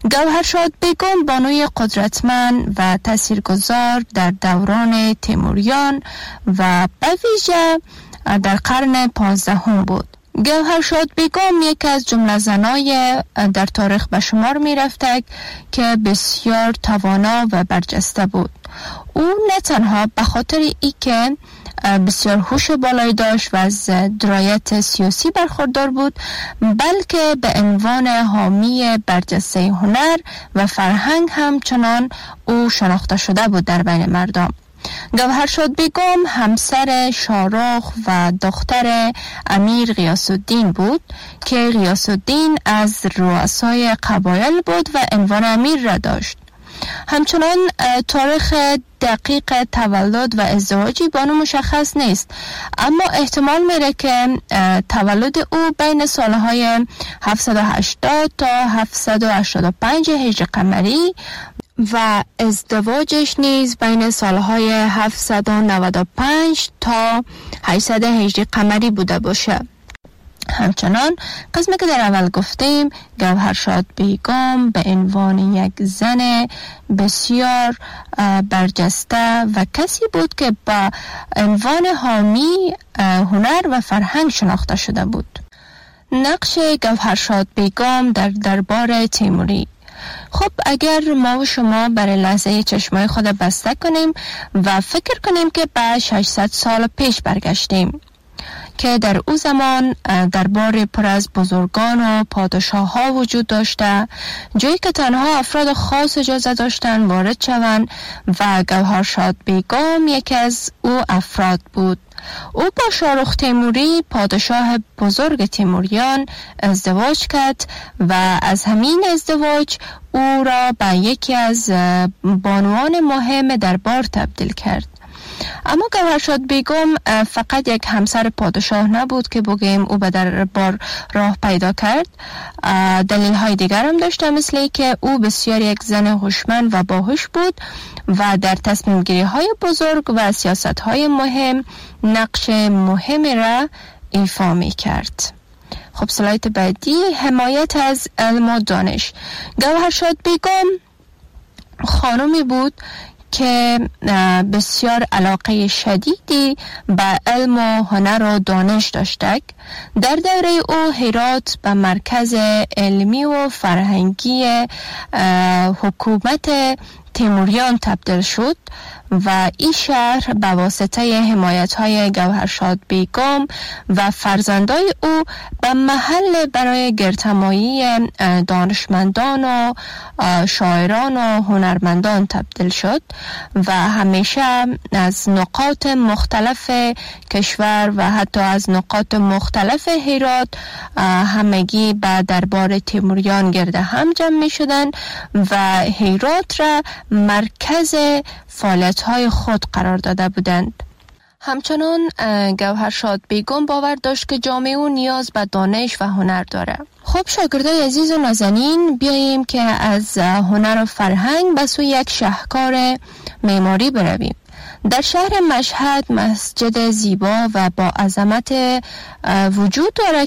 Speaker 7: بانوی قدرتمند و تاثیرگذار در دوران تیموریان و به ویژه در قرن 15 بود. گوهرشاد بیگم یک از جمله زنای در تاریخ به شمار می رفته که بسیار توانا و برجسته بود. او نه تنها به خاطر ای که بسیار هوش بالایی داشت و از درایت سیاسی برخوردار بود، بلکه به عنوان حامی برجسته هنر و فرهنگ همچنان او شناخته شده بود در بین مردم. گوهرشاد بیگم همسر شاهرخ و دختر امیر غیاث الدین بود که غیاث الدین از رؤسای قبایل بود و عنوان امیر را داشت. همچنان تاریخ دقیق تولد و ازدواج بانو مشخص نیست، اما احتمال میره که تولد او بین سالهای 780 تا 785 هجری قمری و ازدواجش نیز بین سالهای 795 تا 800 هجری قمری بوده باشه. همچنان قسمی که در اول گفتیم، گوهرشاد بیگم به عنوان یک زن بسیار برجسته و کسی بود که با عنوان حامی هنر و فرهنگ شناخته شده بود. نقش گوهرشاد بیگم در دربار تیموری. خب اگر ما و شما برای لحظه چشمای خود بسته کنیم و فکر کنیم که به 600 سال پیش برگشتیم،
Speaker 21: که در او زمان دربار پر از بزرگان و پادشاه ها وجود داشته، جایی که تنها افراد خاص اجازه داشتند وارد شوند و گوهرشاد بیگم یکی از او افراد بود. او با شاهرخ تیموری پادشاه بزرگ تیموریان ازدواج کرد و از همین ازدواج او را به یکی از بانوان مهم دربار تبدیل کرد. اما گوهرشاد بیگم فقط یک همسر پادشاه نبود که بگیم او به دربار راه پیدا کرد. دلیل های دیگر هم داشته، مثل که او بسیار یک زن هوشمند و باهوش بود و در تصمیم گیری های بزرگ و سیاست های مهم نقش مهمی را ایفا می کرد. خب سلایت بعدی، حمایت از علم و دانش. گوهرشاد بیگم خانمی بود که بسیار علاقه شدیدی به علم و هنر و دانش داشته. در دوره او هرات به مرکز علمی و فرهنگی حکومت تیموریان تبدیل شد و این شهر به واسطه حمایت‌های گوهرشاد بیگم و فرزندای او به محل برای گردهمایی دانشمندان و شاعران و هنرمندان تبدیل شد و همیشه از نقاط مختلف کشور و حتی از نقاط مختلف هرات همگی به دربار تیموریان گرد هم جمع می شدند و هرات را مرکز فعالیت‌های خود قرار داده بودند. همچنان گوهرشاد بیگم باور داشت که جامعه او نیاز به دانش و هنر داره. خب شاگردای عزیز و نازنین، بیاییم که از هنر و فرهنگ به سوی یک شاهکار معماری برویم. در شهر مشهد مسجد زیبا و با عظمت وجود داره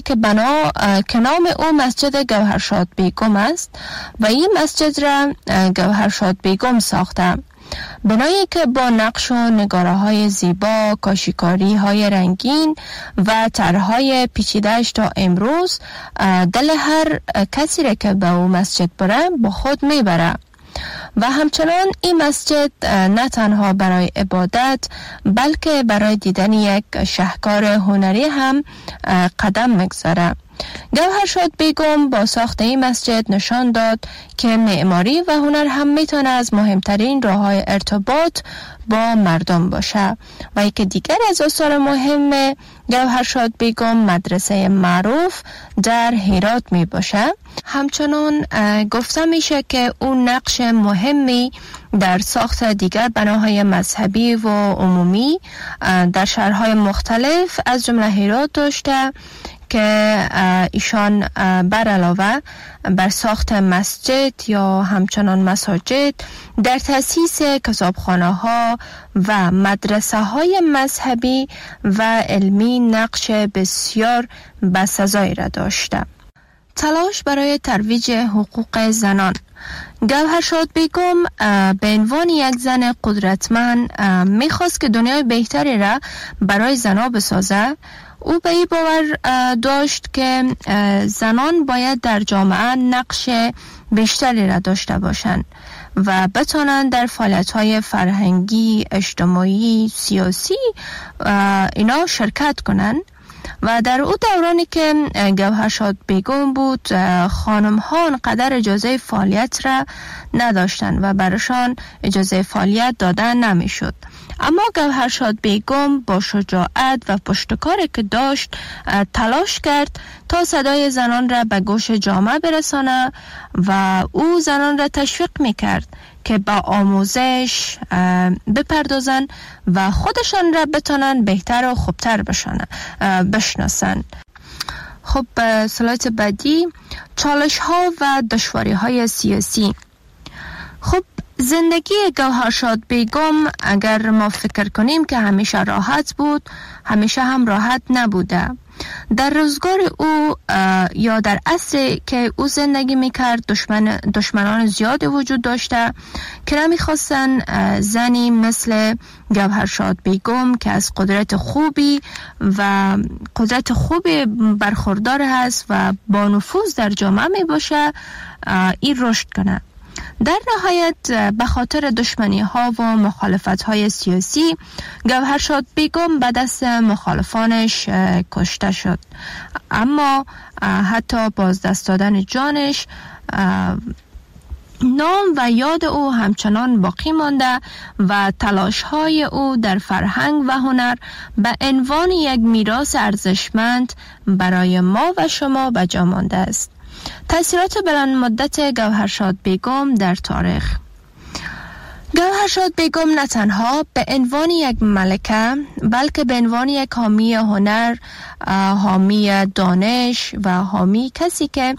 Speaker 21: که نام او مسجد گوهرشاد بیگم است و این مسجد را گوهرشاد بیگم ساخته. بنایی که با نقش و نگاره های زیبا، کاشیکاری های رنگین و طرحهای پیچیده‌اش تا امروز دل هر کسی را که به او مسجد بره با خود میبره. و همچنان این مسجد نه تنها برای عبادت بلکه برای دیدن یک شاهکار هنری هم قدم میگذاره. گوهرشاد بیگم با ساخت این مسجد نشان داد که معماری و هنر هم میتونه از مهمترین راه‌های ارتباط با مردم باشه و یکی دیگر از آثار مهم گوهرشاد بیگم مدرسه معروف در هرات می باشه. همچنان گفته میشه که اون نقش مهمی در ساخت دیگر بناهای مذهبی و عمومی در شهرهای مختلف از جمله هرات داشته که ایشان بر علاوه بر ساخت مسجد یا همچنان مساجد در تأسیس کتابخانه ها و مدرسه های مذهبی و علمی نقش بسیار بسزایی را داشته. تلاش برای ترویج حقوق زنان. گوهرشاد بیگم به عنوان یک زن قدرتمند میخواست که دنیای بهتری را برای زنان بسازه. او به این باور داشت که زنان باید در جامعه نقش بیشتری را داشته باشند و بتوانند در فعالیت‌های فرهنگی، اجتماعی، سیاسی اینا شرکت کنند. و در او دورانی که گوهرشاد بیگم بود خانم‌ها انقدر اجازه فعالیت را نداشتند و برشان اجازه فعالیت دادن نمیشد. اما گوهرشاد بیگم با شجاعت و پشتکاری که داشت تلاش کرد تا صدای زنان را به گوش جامعه برسانه و او زنان را تشویق میکرد که با آموزش بپردازن و خودشان را بتونن بهتر و خوبتر بشناسن. خب سلایت بعدی، چالش ها و دشواری های سیاسی. خب زندگی گوهرشاد بیگم اگر ما فکر کنیم که همیشه راحت بود، همیشه هم راحت نبوده. در روزگار او یا در عصری که او زندگی میکرد دشمنان زیادی وجود داشته که نمیخواستن زنی مثل گوهرشاد بیگم که از قدرت خوبی برخوردار هست و با نفوذ در جامعه می باشه این رشد کنه. در نهایت به خاطر دشمنی ها و مخالفت های سیاسی گوهرشاد بیگم به دست مخالفانش کشته شد، اما حتی بازدست دادن جانش نام و یاد او همچنان باقی مانده و تلاش های او در فرهنگ و هنر به عنوان یک میراث ارزشمند برای ما و شما به جا مانده است. تأثیرات بلند مدت گوهرشاد بیگم در تاریخ. گوهرشاد بیگم نه تنها به عنوان یک ملکه بلکه به عنوان یک حامی هنر، حامی دانش و حامی کسی که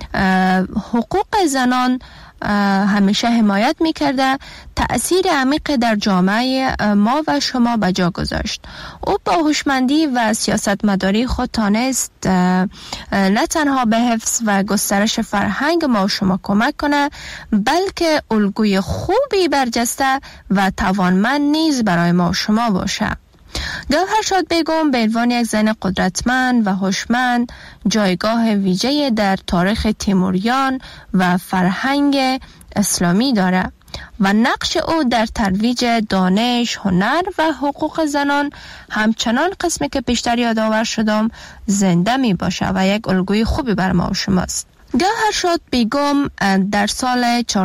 Speaker 21: حقوق زنان همیشه حمایت میکرده، تأثیر عمیق در جامعه ما و شما به جا گذاشت. او با هوشمندی و سیاستمداری خود تانست نه تنها به حفظ و گسترش فرهنگ ما و شما کمک کنه، بلکه الگوی خوبی برجسته و توانمند نیز برای ما و شما باشه. گوهرشاد بیگم به عنوان یک زن قدرتمند و هوشمند جایگاه ویژه‌ای در تاریخ تیموریان و فرهنگ اسلامی دارد و نقش او در ترویج دانش، هنر و حقوق زنان همچنان قسمی که پیشتر یادآور شدم زنده می باشه و یک الگوی خوبی بر ما و شماست. گوهرشاد بیگم در سال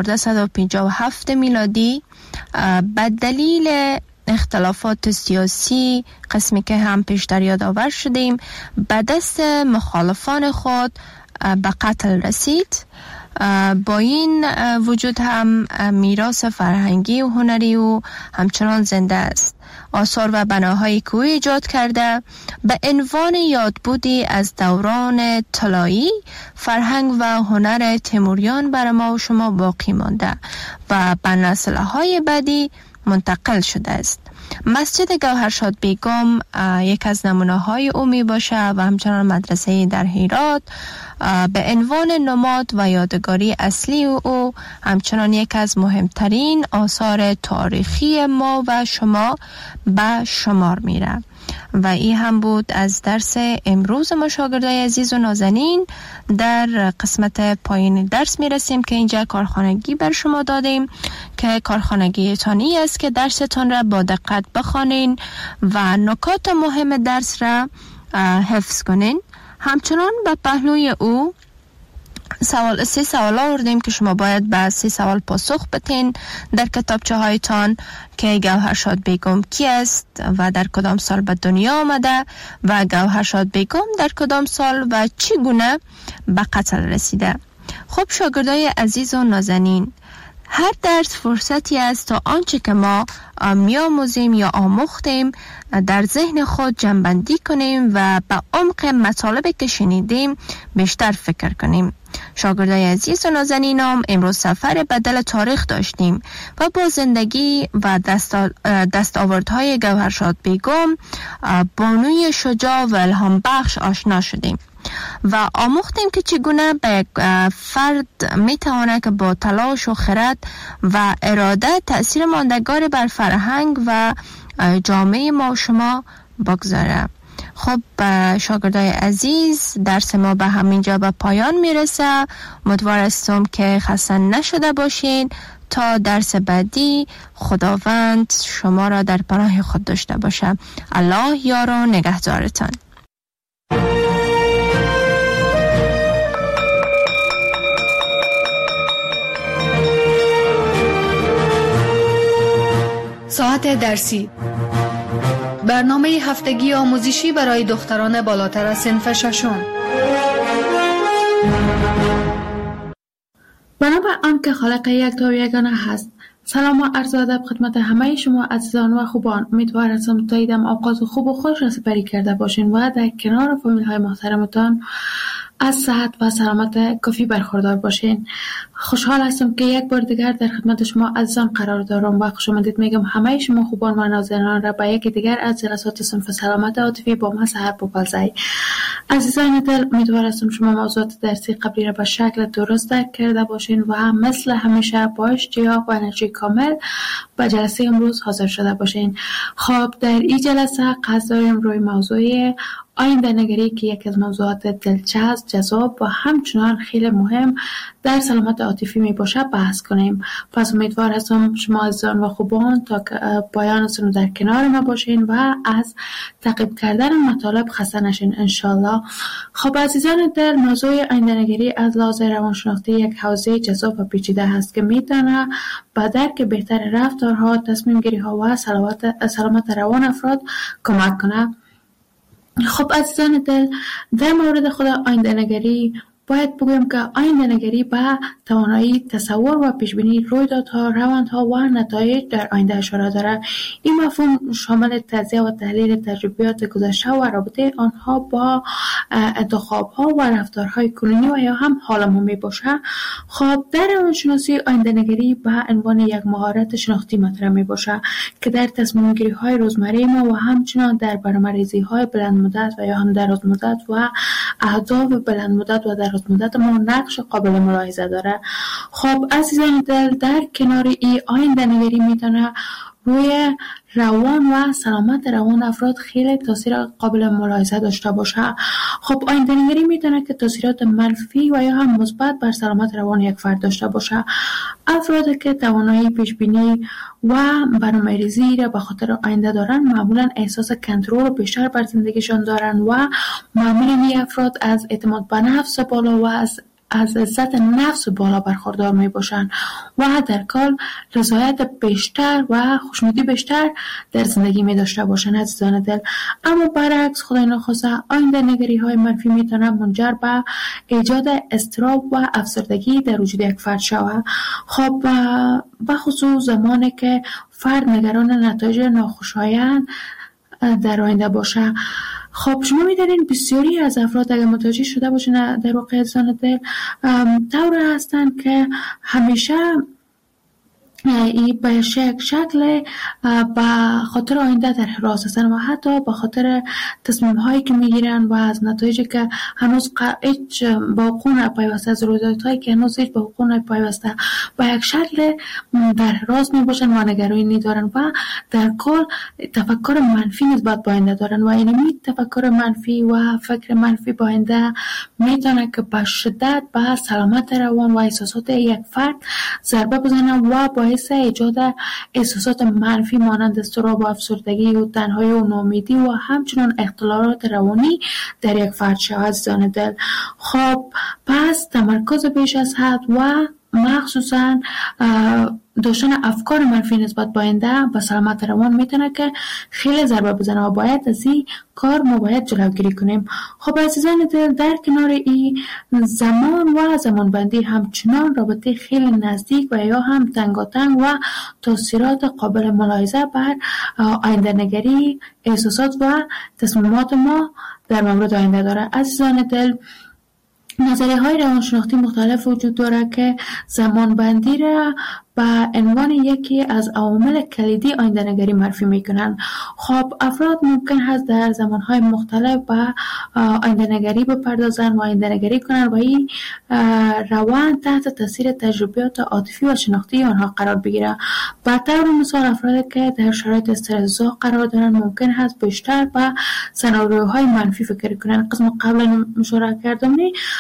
Speaker 21: 1457 میلادی به دلیل اختلافات سیاسی قسمی که هم پیشتر یادآور شدیم به دست مخالفان خود به قتل رسید. با این وجود هم میراث فرهنگی و هنری او همچنان زنده است. آثار و بناهایی که او ایجاد کرده به عنوان یادبودی از دوران طلایی فرهنگ و هنر تیموریان بر ما و شما باقی مانده و به نسل‌های بعدی منتقل شده است. مسجد گوهرشاد بیگم یک از نمونه‌های او می باشه و همچنان مدرسه در هرات به عنوان نماد و یادگاری اصلی او همچنان یک از مهمترین آثار تاریخی ما و شما به شمار میره. و این هم بود از درس امروز ما شاگردای عزیز و نازنین. در قسمت پایین درس میرسیم که اینجا کارخانگی بر شما دادیم که کارخانگی تانی است که درستان را با دقت بخوانین و نکات مهم درس را حفظ کنین. همچنان به پهلوی او 3 سوال آوردیم که شما باید به 3 سوال پاسخ بدین در کتابچه هایتان که گوهرشاد بیگم کی است و در کدام سال به دنیا آمده و گوهرشاد بیگم در کدام سال و چگونه به قتل رسیده. خب شاگردای عزیز و نازنین، هر درس فرصتی است تا آنچه که ما می‌آموزیم یا آموختیم در ذهن خود جمع‌بندی کنیم و به عمق مطالبی که شنیدیم بیشتر فکر کنیم. شاگردای عزیز و نازنینم، امروز سفر بدل تاریخ داشتیم و با زندگی و دستاوردهای گوهرشاد بیگم، بانوی شجاع و الهام بخش آشنا شدیم و آموختیم که چگونه به یک فرد میتواند که با تلاش و خرد و اراده تأثیر ماندگار بر فرهنگ و جامعه ما و شما بگذاره. خب شاگردای عزیز، درس ما به همینجا به پایان میرسه. امیدوار هستم که خسته نشده باشین. تا درس بعدی خداوند شما را در پناه خود داشته باشه. الله یار و نگهدارتان.
Speaker 6: ساعت درسی، برنامه هفتگی آموزشی برای دختران بالاتر از صنف ششم.
Speaker 22: بنابر آنکه خالق یک و یگانه هست، سلام و عرض ادب خدمت همه شما عزیزان و خوبان. امیدوار هستم تا ایدم آغاز خوب و خوش را سپری کرده باشین و در کنار فامیل های محترمتان از صحت و سلامت کافی برخوردار باشین. خوشحال هستم که یک بار دیگر در خدمت شما عزیزان قرار دارم و خوش آمدید میگم همه شما خوبان و نازنینان را به یکی دیگر از جلسات صنف سلامت عاطفی با من سحر بوپالزایی. عزیزان دل، امیدوار هستم شما موضوعات درسی قبلی را به شکل درست درک کرده باشین و هم مثل همیشه با اشتیاق و انرژی کامل به جلسه امروز حاضر شده باشین. خب در این جلسه قصد داریم روی موضوع آینده نگری که یک از موضوعات دلچسب، جذاب و همچنان خیلی مهم در سلامت عاطفی می باشه بحث کنیم. پس امیدوار هستم شما عزیزان و خوبان تا پایان سنو در کنار ما باشین و از تعقیب کردن مطالب خسته نشین انشالله. خب عزیزان دل، موضوع آینده نگری از لحاظ روانشناختی یک حوزه جذاب و پیچیده هست که میتونه به درک بهتر رفتارها، تصمیم گیری ها و سلامت روان افراد کمک کنه. خب عزیزان دل، در مورد خود آینده نگری باید بگویم که آینده نگری به توانایی تصور و پیشبینی رویدادها، روندها و نتایج در آینده اشاره داره. این مفهوم شامل تجزیه و تحلیل تجربیات گذشته و رابطه آنها با انتخابها و رفتارهای کنونی و یا هم حال ما می باشه. خب در روانشناسی آینده نگری به عنوان یک مهارت شناختی مطرح می باشه که در تصمیم گیری های روزمره ما و همچنان در برنامه‌ریزی های بلند مدت و یا هم دراز مدت و اهداف بلند مدت و دراز مدت ما نقش قابل ملاحظه داره. خب عزیزان دل، در کنار این آینده نگری میتونه روی روان و سلامت روان افراد خیلی تاثیر قابل ملاحظه داشته باشه. خب آینده نگری میتونه که تاثیرات منفی و یا هم مثبت بر سلامت روان یک فرد داشته باشه. افرادی که توانایی پیش بینی و برنامه‌ریزی را به خاطر آینده دارن معمولا احساس کنترل بیشتر بر زندگیشان دارن و معمولا این افراد از اعتماد به نفس بالا و از عزت نفس بالا برخوردار می باشند و در کل رضایت بیشتر و خوشنودی بیشتر در زندگی می داشته باشند عزیزان دل. اما برعکس خدای نخواسته آینده نگری های منفی می تونه منجر به ایجاد اضطراب و افسردگی در وجود یک فرد شود. خب به خصوص زمانی که فرد نگران نتایج ناخوشایند در آینده باشه. خب شما می‌دونین بسیاری از افراد اگر متوجه شده باشین در واقع انسان دل طور هستن که همیشه به شکل به خاطر آینده در حراس هستن و حتی به خاطر تصمیم هایی که میگیرن و از نتایجی که هنوز هیچ به وقوع نپیوسته، از رویدادهایی که هنوز هیچ به وقوع نپیوسته به یک شکل در حراس می باشن و نگرانی دارن و در کل تفکر منفی نسبت به آینده دارن و اینمی تفکر منفی و فکر منفی به آینده میتونه که به شدت به سلامت روان و احساسات یک فرد ضربه بزنه و باعث ایجاد احساسات منفی مانند اضطراب و افسردگی و تنهایی و ناامیدی و همچنین اختلالات روانی در یک فرد شود عزیزان دل. خب پس تمرکز بیش از حد و مخصوصا داشتن افکار منفی نسبت به آینده و سلامت روان میتونه که خیلی ضربه بزنه و باید از این کار ما باید جلوگیری کنیم. خب عزیزان دل، در کنار این زمان و زمانبندی همچنان رابطه خیلی نزدیک و یا هم تنگاتنگ و تاثیرات قابل ملاحظه بر آینده نگری، احساسات و تصمیمات ما در مورد آینده داره عزیزان دل. نظریه های روانشناختی مختلف وجود داره که زمانبندی را به عنوان یکی از عوامل کلیدی آینده نگری معرفی میکنن. خب افراد ممکن هست در زمانهای مختلف به آینده نگری بپردازن و آینده نگری کنن و این روان تحت تاثیر تجربیات عاطفی و شناختی آنها قرار بگیره. به طور مثال افرادی که در شرایط استرس‌زا قرار دارن ممکن هست بیشتر به سناریوهای منفی فکر کنن. قسم قبلا اشاره کردم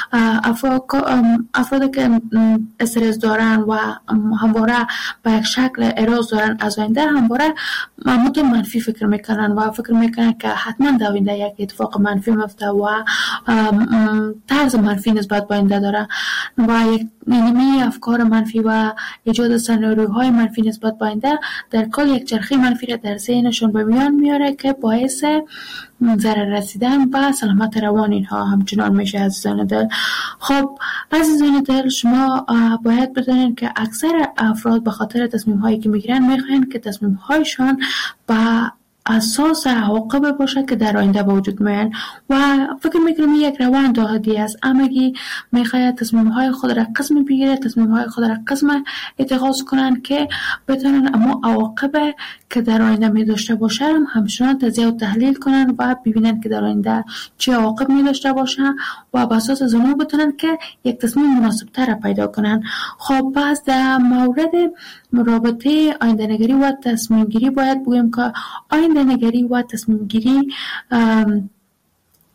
Speaker 22: افرادی که استرس دارن و همواره به یک شکل اراز دارن از آینده همواره متو منفی فکر میکنن و فکر میکنن که حتما در آینده یک اتفاق منفی میفته و طرز منفی نسبت به آینده داره و یک نیمی افکار منفی و ایجاد سناریوهای منفی نسبت به آینده در کل یک چرخه منفی را در ذهنشون به میان میاره که باعث ضرر رسیدن به سلامت روان اینها همچنان میشه عزیزان دل. خب عزیزان دل، شما باید بدونید که اکثر افراد به خاطر تصمیم هایی که میگیرن میخواین که تصمیم هایشان به اساس عواقب باشه که در آینده به وجود میان و فکر میکنم یک روند عادی است. امگی میخواید تصمیم های خود را قسم بگیره، تصمیم های خود را قسم اتخاذ کنن که بتونن اما عواقب که در آینده می داشته باشه همچنان تجزیه و تحلیل کنن و ببینن که در آینده چه عواقب می داشته باشه و بر اساس از اون بتونن که یک تصمیم مناسب تر پیدا کنن. خب پس در مورد رابطه آینده نگری و تصمیم گیری باید بگیم که آینده نگری و تصمیم گیری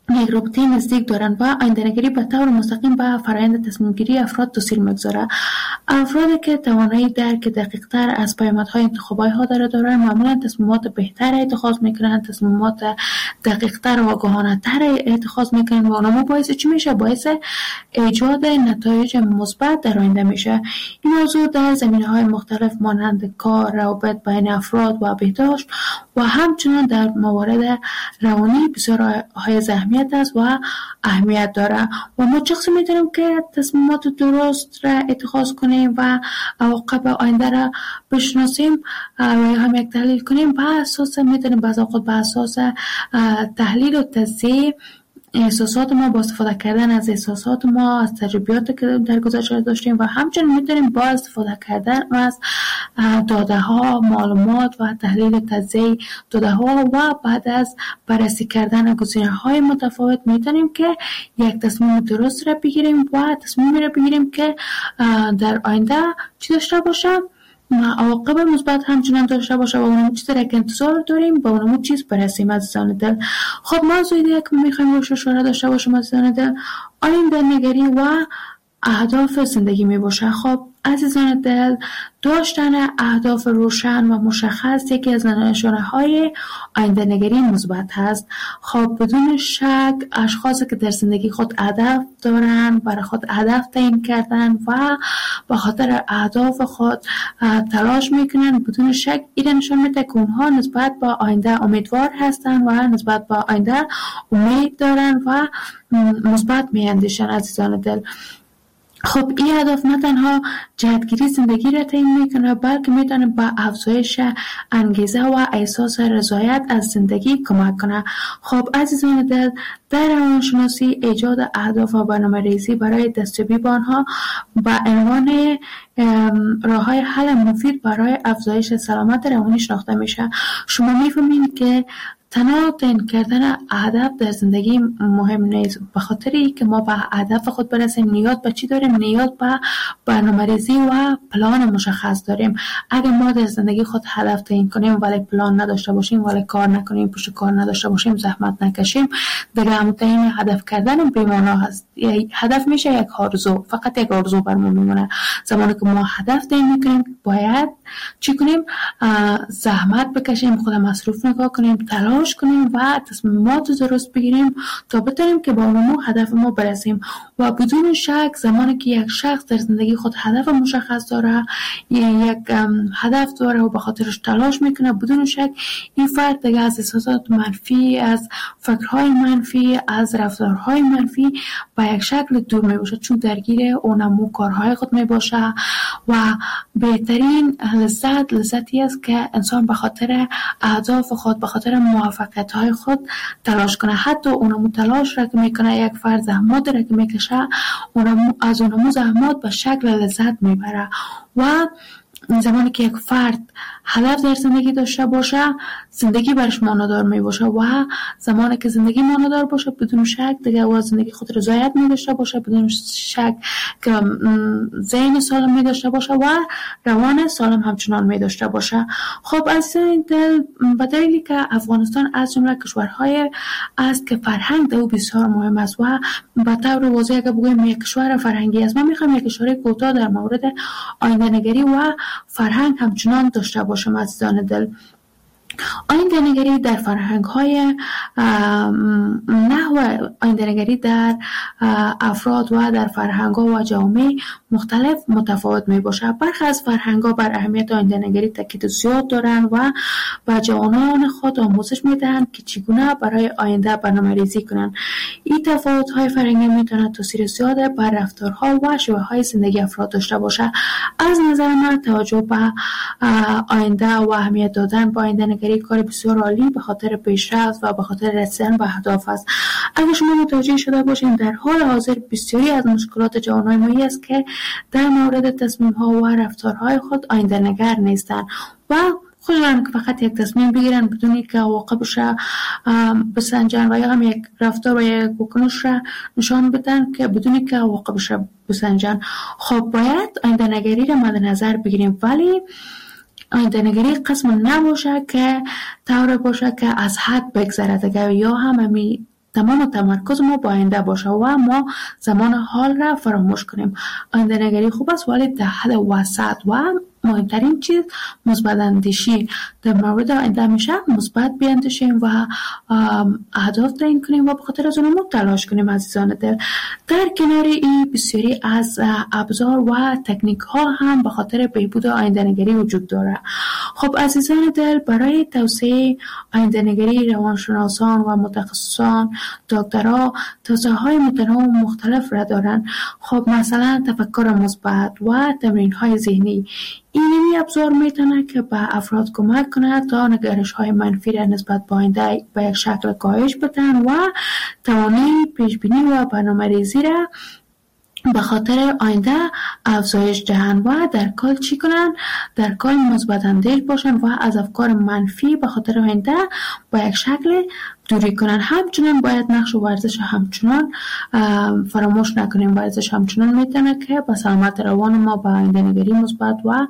Speaker 22: یک رابطه نزدیک دارند و آینده‌نگری به طور مستقیم به فرآیند تصمیم‌گیری افراد تاثیر می‌گذارد. افرادی که توانایی درک دقیق‌تر از پیامدهای انتخاب‌ها دارند معمولاً تصمیمات بهتر اتخاذ می‌کنند، تصمیمات دقیق‌تر و آگاهانه‌تر اتخاذ می‌کنند و اونم باعث چی میشه؟ باعث ایجاد نتایج مثبت در آینده میشه. این موضوع در زمینه‌های مختلف مانند کار، روابط بین افراد و بهداشت و همچنین در موارد روانی بسیار های اهمیت است و اهمیت داره و ما چقدر میتونیم که تصمیمات درست را اتخاذ کنیم و عواقب آینده را بشناسیم و هم یک تحلیل کنیم. به اساس میتونیم بعض اوقات به اساس تحلیل و تجزیه احساسات ما با استفاده کردن از احساسات ما، از تجربیاتی که در گذشته داشتیم و همچنین میتونیم با استفاده کردن از داده ها، معلومات و تحلیل تجزیه داده ها و بعد از بررسی کردن گزینه های متفاوت میتونیم که یک تصمیم درست را بگیریم و تصمیمی را بگیریم که در آینده چی داشته باشه، عواقب مثبت همچنان داشته باشه و اونمون چیزی را که انتظار داریم با اونمون چیز برسیم. عزیزان دل، خب موضوع دیگه که میخوایم روش اشاره داشته باشیم عزیزان دل، آینده نگری و اهداف زندگی می باشه. خب عزیزان دل، داشتن اهداف روشن و مشخص یکی از نشانه‌های آینده نگری مثبت هست. خب بدون شک اشخاصی که در زندگی خود هدف دارن، برای خود هدف تعیین کردن و به خاطر اهداف خود تلاش میکنن، بدون شک این نشان میده که اونها نسبت به آینده امیدوار هستن و نسبت به آینده امید دارن و مثبت میاندیشن. عزیزان دل، خب این هدف نه تنها جهتگیری زندگی را تعیین میکنه بلکه میتونه به افزایش انگیزه و احساس رضایت از زندگی کمک کنه. خب عزیزان دل، در روانشناسی ایجاد اهداف و برنامه‌ریزی برای دستیابی به آنها به عنوان راه‌های حل مفید برای افزایش سلامت روانی شناخته میشه. شما میفهمید که تنها تعیین کردن هدف در زندگی مهم نیست، به خاطری که ما به هدف خود برسیم نیاز به چی داریم؟ نیاز به برنامه‌ریزی و پلان مشخص داریم. اگر ما در زندگی خود هدف تعیین کنیم ولی پلان نداشته باشیم، ولی کار نکنیم، پشت کار نداشته باشیم، زحمت نکشیم، دیگه همون هدف کردن بی‌معنا هست. هدف میشه یک آرزو، فقط یک آرزو برمون میمونه. زمانی که ما هدف تعیین میکنیم باید چی کنیم؟ زحمت بکشیم، خود مصروف نگاه کنیم، تلاش کنیم و تصمیمات درست بگیریم تا بتونیم که با اون هدف ما برسیم. و بدون شک زمانی که یک شخص در زندگی خود هدف مشخص داره، یک هدف داره و به خاطرش تلاش میکنه، بدون شک این فرد دیگه از احساسات منفی، از فکرهای منفی، از رفتارهای منفی با یک شکل دور میباشه، چون درگیر اونمو کارهای خود میباشه و بهترین لذتی است که انسان به خاطر اهداف خود، به خاطر موفقیت‌های خود تلاش کنه. حتی اونمو تلاش را که میکنه، یک فرد زحمات را که میکشه، از اونمو زحمات به شکل لذت میبره. و زمانی که یک فرد هدف در زندگی داشته باشه، زندگی برش معنادار می باشه و زمانی که زندگی معنادار باشه بدون شک دیگه و زندگی خود رضایت می داشته باشه، بدون شک که ذهن سالم می داشته باشه و روان سالم همچنان می داشته باشه. خب از دل به دلیلی که افغانستان از جمله کشورهای است که فرهنگ او بسیار مهم است و به طور واضح اگه بگویم یک کشور فرهنگی است، ما میخوایم یک کشور کوتاه در مورد آینده نگری و فرهنگ همچنان داشته باشم. عزیزان دل، آینده نگری در فرهنگ‌های نحو آینده نگری در افراد و در فرهنگ‌ها و جامعه مختلف متفاوت می‌باشد. برخی از فرهنگ‌ها بر اهمیت آینده نگری تاکید زیاد دارند و به جوانان خود آموزش می‌دهند که چگونه برای آینده برنامه‌ریزی کنند. این تفاوت‌های فرهنگی می‌تواند تاثیر زیاد بر رفتارها و شیوه‌های زندگی افراد داشته باشد. از نظر من توجه به آینده و اهمیت دادن به آینده نگری کار بسیار عالی به خاطر پیشرفت و به خاطر رسیدن به اهداف است. اگر شما متوجه شده باشید در حال حاضر بسیاری از مشکلات جوانان ما است که در مورد تصمیم‌ها و رفتارهای خود آینده نگر نیستند و خودشان که فقط یک تصمیم بگیرن بدون اینکه عواقبش را بسنجن و یا هم یک رفتار و یک واکنش را نشان بدن که بدون اینکه عواقبش را بسنجن. خب باید آینده نگری را مد نظر بگیریم، ولی آینده نگری قسم نباشه که طور باشه که از حد بگذره دیگه، یا هم تمام تمرکز ما با آینده باشه و ما زمان حال را فراموش کنیم. آینده نگری خوب است ولی در حد وسط و مهمترین چیز مثبت اندیشی در مورد آینده میشه مثبت بیاندیشیم و اهداف تعیین کنیم و به خاطر از اونها تلاش کنیم. عزیزان دل، در کنار این بسیاری از ابزار و تکنیک ها هم به خاطر بهبود آینده نگری وجود داره. خب عزیزان دل، برای توسعه آینده نگری روانشناسان و متخصصان دکترها توسعه های متنوع و مختلف را دارن. خب مثلا تفکر مثبت و تمرین های ذهنی، این ابزار میتونه که به افراد کمک کنه تا نگرش های منفی را نسبت به آینده به یک شکل کاهش بدن و توانایی پیش بینی و برنامه‌ریزی را به خاطر آینده افزایش دهن و در کل چی کنن؟ در کل مثبت اندیش باشن و از افکار منفی به خاطر آینده با یک شکل دوری کنن. همچنان باید نقش و ورزش همچنان فراموش نکنیم. ورزش همچنان میتونه که به سلامت روان ما به آینده نگری مثبت و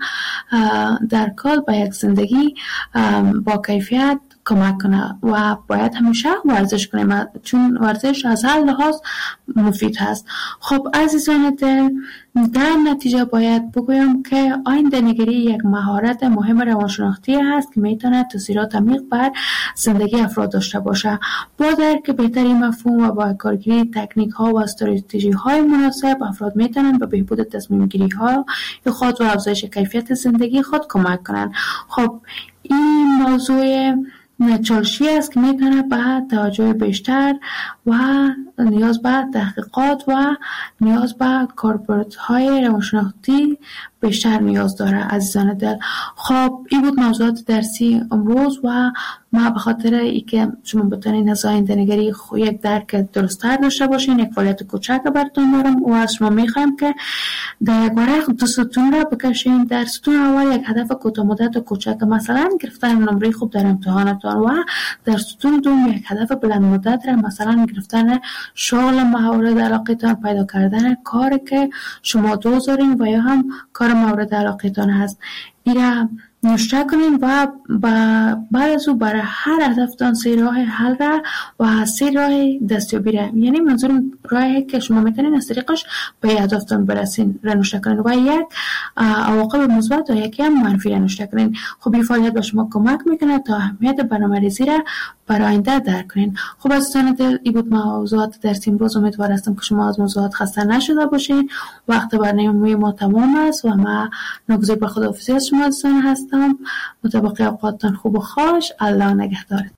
Speaker 22: در کل به یک زندگی با کیفیت کمک کنه و باید همیشه ورزش کنیم چون ورزش از هر لحاظ مفید هست. خب عزیزان دل، در نتیجه باید بگویم که آینده نگری یک مهارت مهم روانشناختی هست که میتونه تاثیرات عمیق بر زندگی افراد داشته باشه. با درک بهتری مفهوم و با کارگیری تکنیک ها و استراتژی های مناسب افراد میتونن به بهبود تصمیم گیری ها خود و افزایش کیفیت زندگی خود کمک کنن. خب این موضوع چالشی است که میتونه به توجه بیشتر و نیاز به تحقیقات و نیاز به کاربردهای روانشناختی بیشتر نیاز داره. عزیزان دل، خب این بود موضوعات درسی امروز و ما به خاطر اینکه شما بتونین از آینده نگری یک درک درست‌تر داشته باشین یک فعالیت کوچک براتون دارم و از شما میخوایم که در یک ورق 2 ستون را بکشین. در ستون اول یک هدف کوتاه مدت و کوچک، مثلا گرفتن نمره خوب در امتحانتان، و در ستون دوم یک هدف بلند مدت را، مثلا گرفتن شغل مورد علاقتان، پیدا کردن کاری که شما دوست دارین و یا هم کار مورد علاقتان هست. این را نوشته کنین و بعد از او برای هر هدفتان 3 راه حل را و 3 راه دستیابی را، یعنی منظور راهی که شما میتونین از طریقش به هدفتان برسین را نوشته کنین و یک عواقب مثبت و یکی هم منفی را نوشته کنین. خب این فعالیت به شما کمک میکنه تا اهمیت برنامه‌ریزی را برای آینده درک کنین. خب عزیزان دل، این بود موضوعات درس امروز. امیدوار هستم که شما از موضوعات خسته نشده باشین. وقت برنامه ما تمام است و ما ناگزیر به خداحافظی از شما عزیزان هستم. مطابق اوقاتتان خوب و خوش. الله نگهدارت.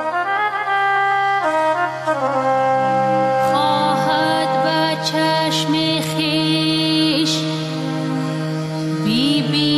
Speaker 8: خواهد به چشم خویش بی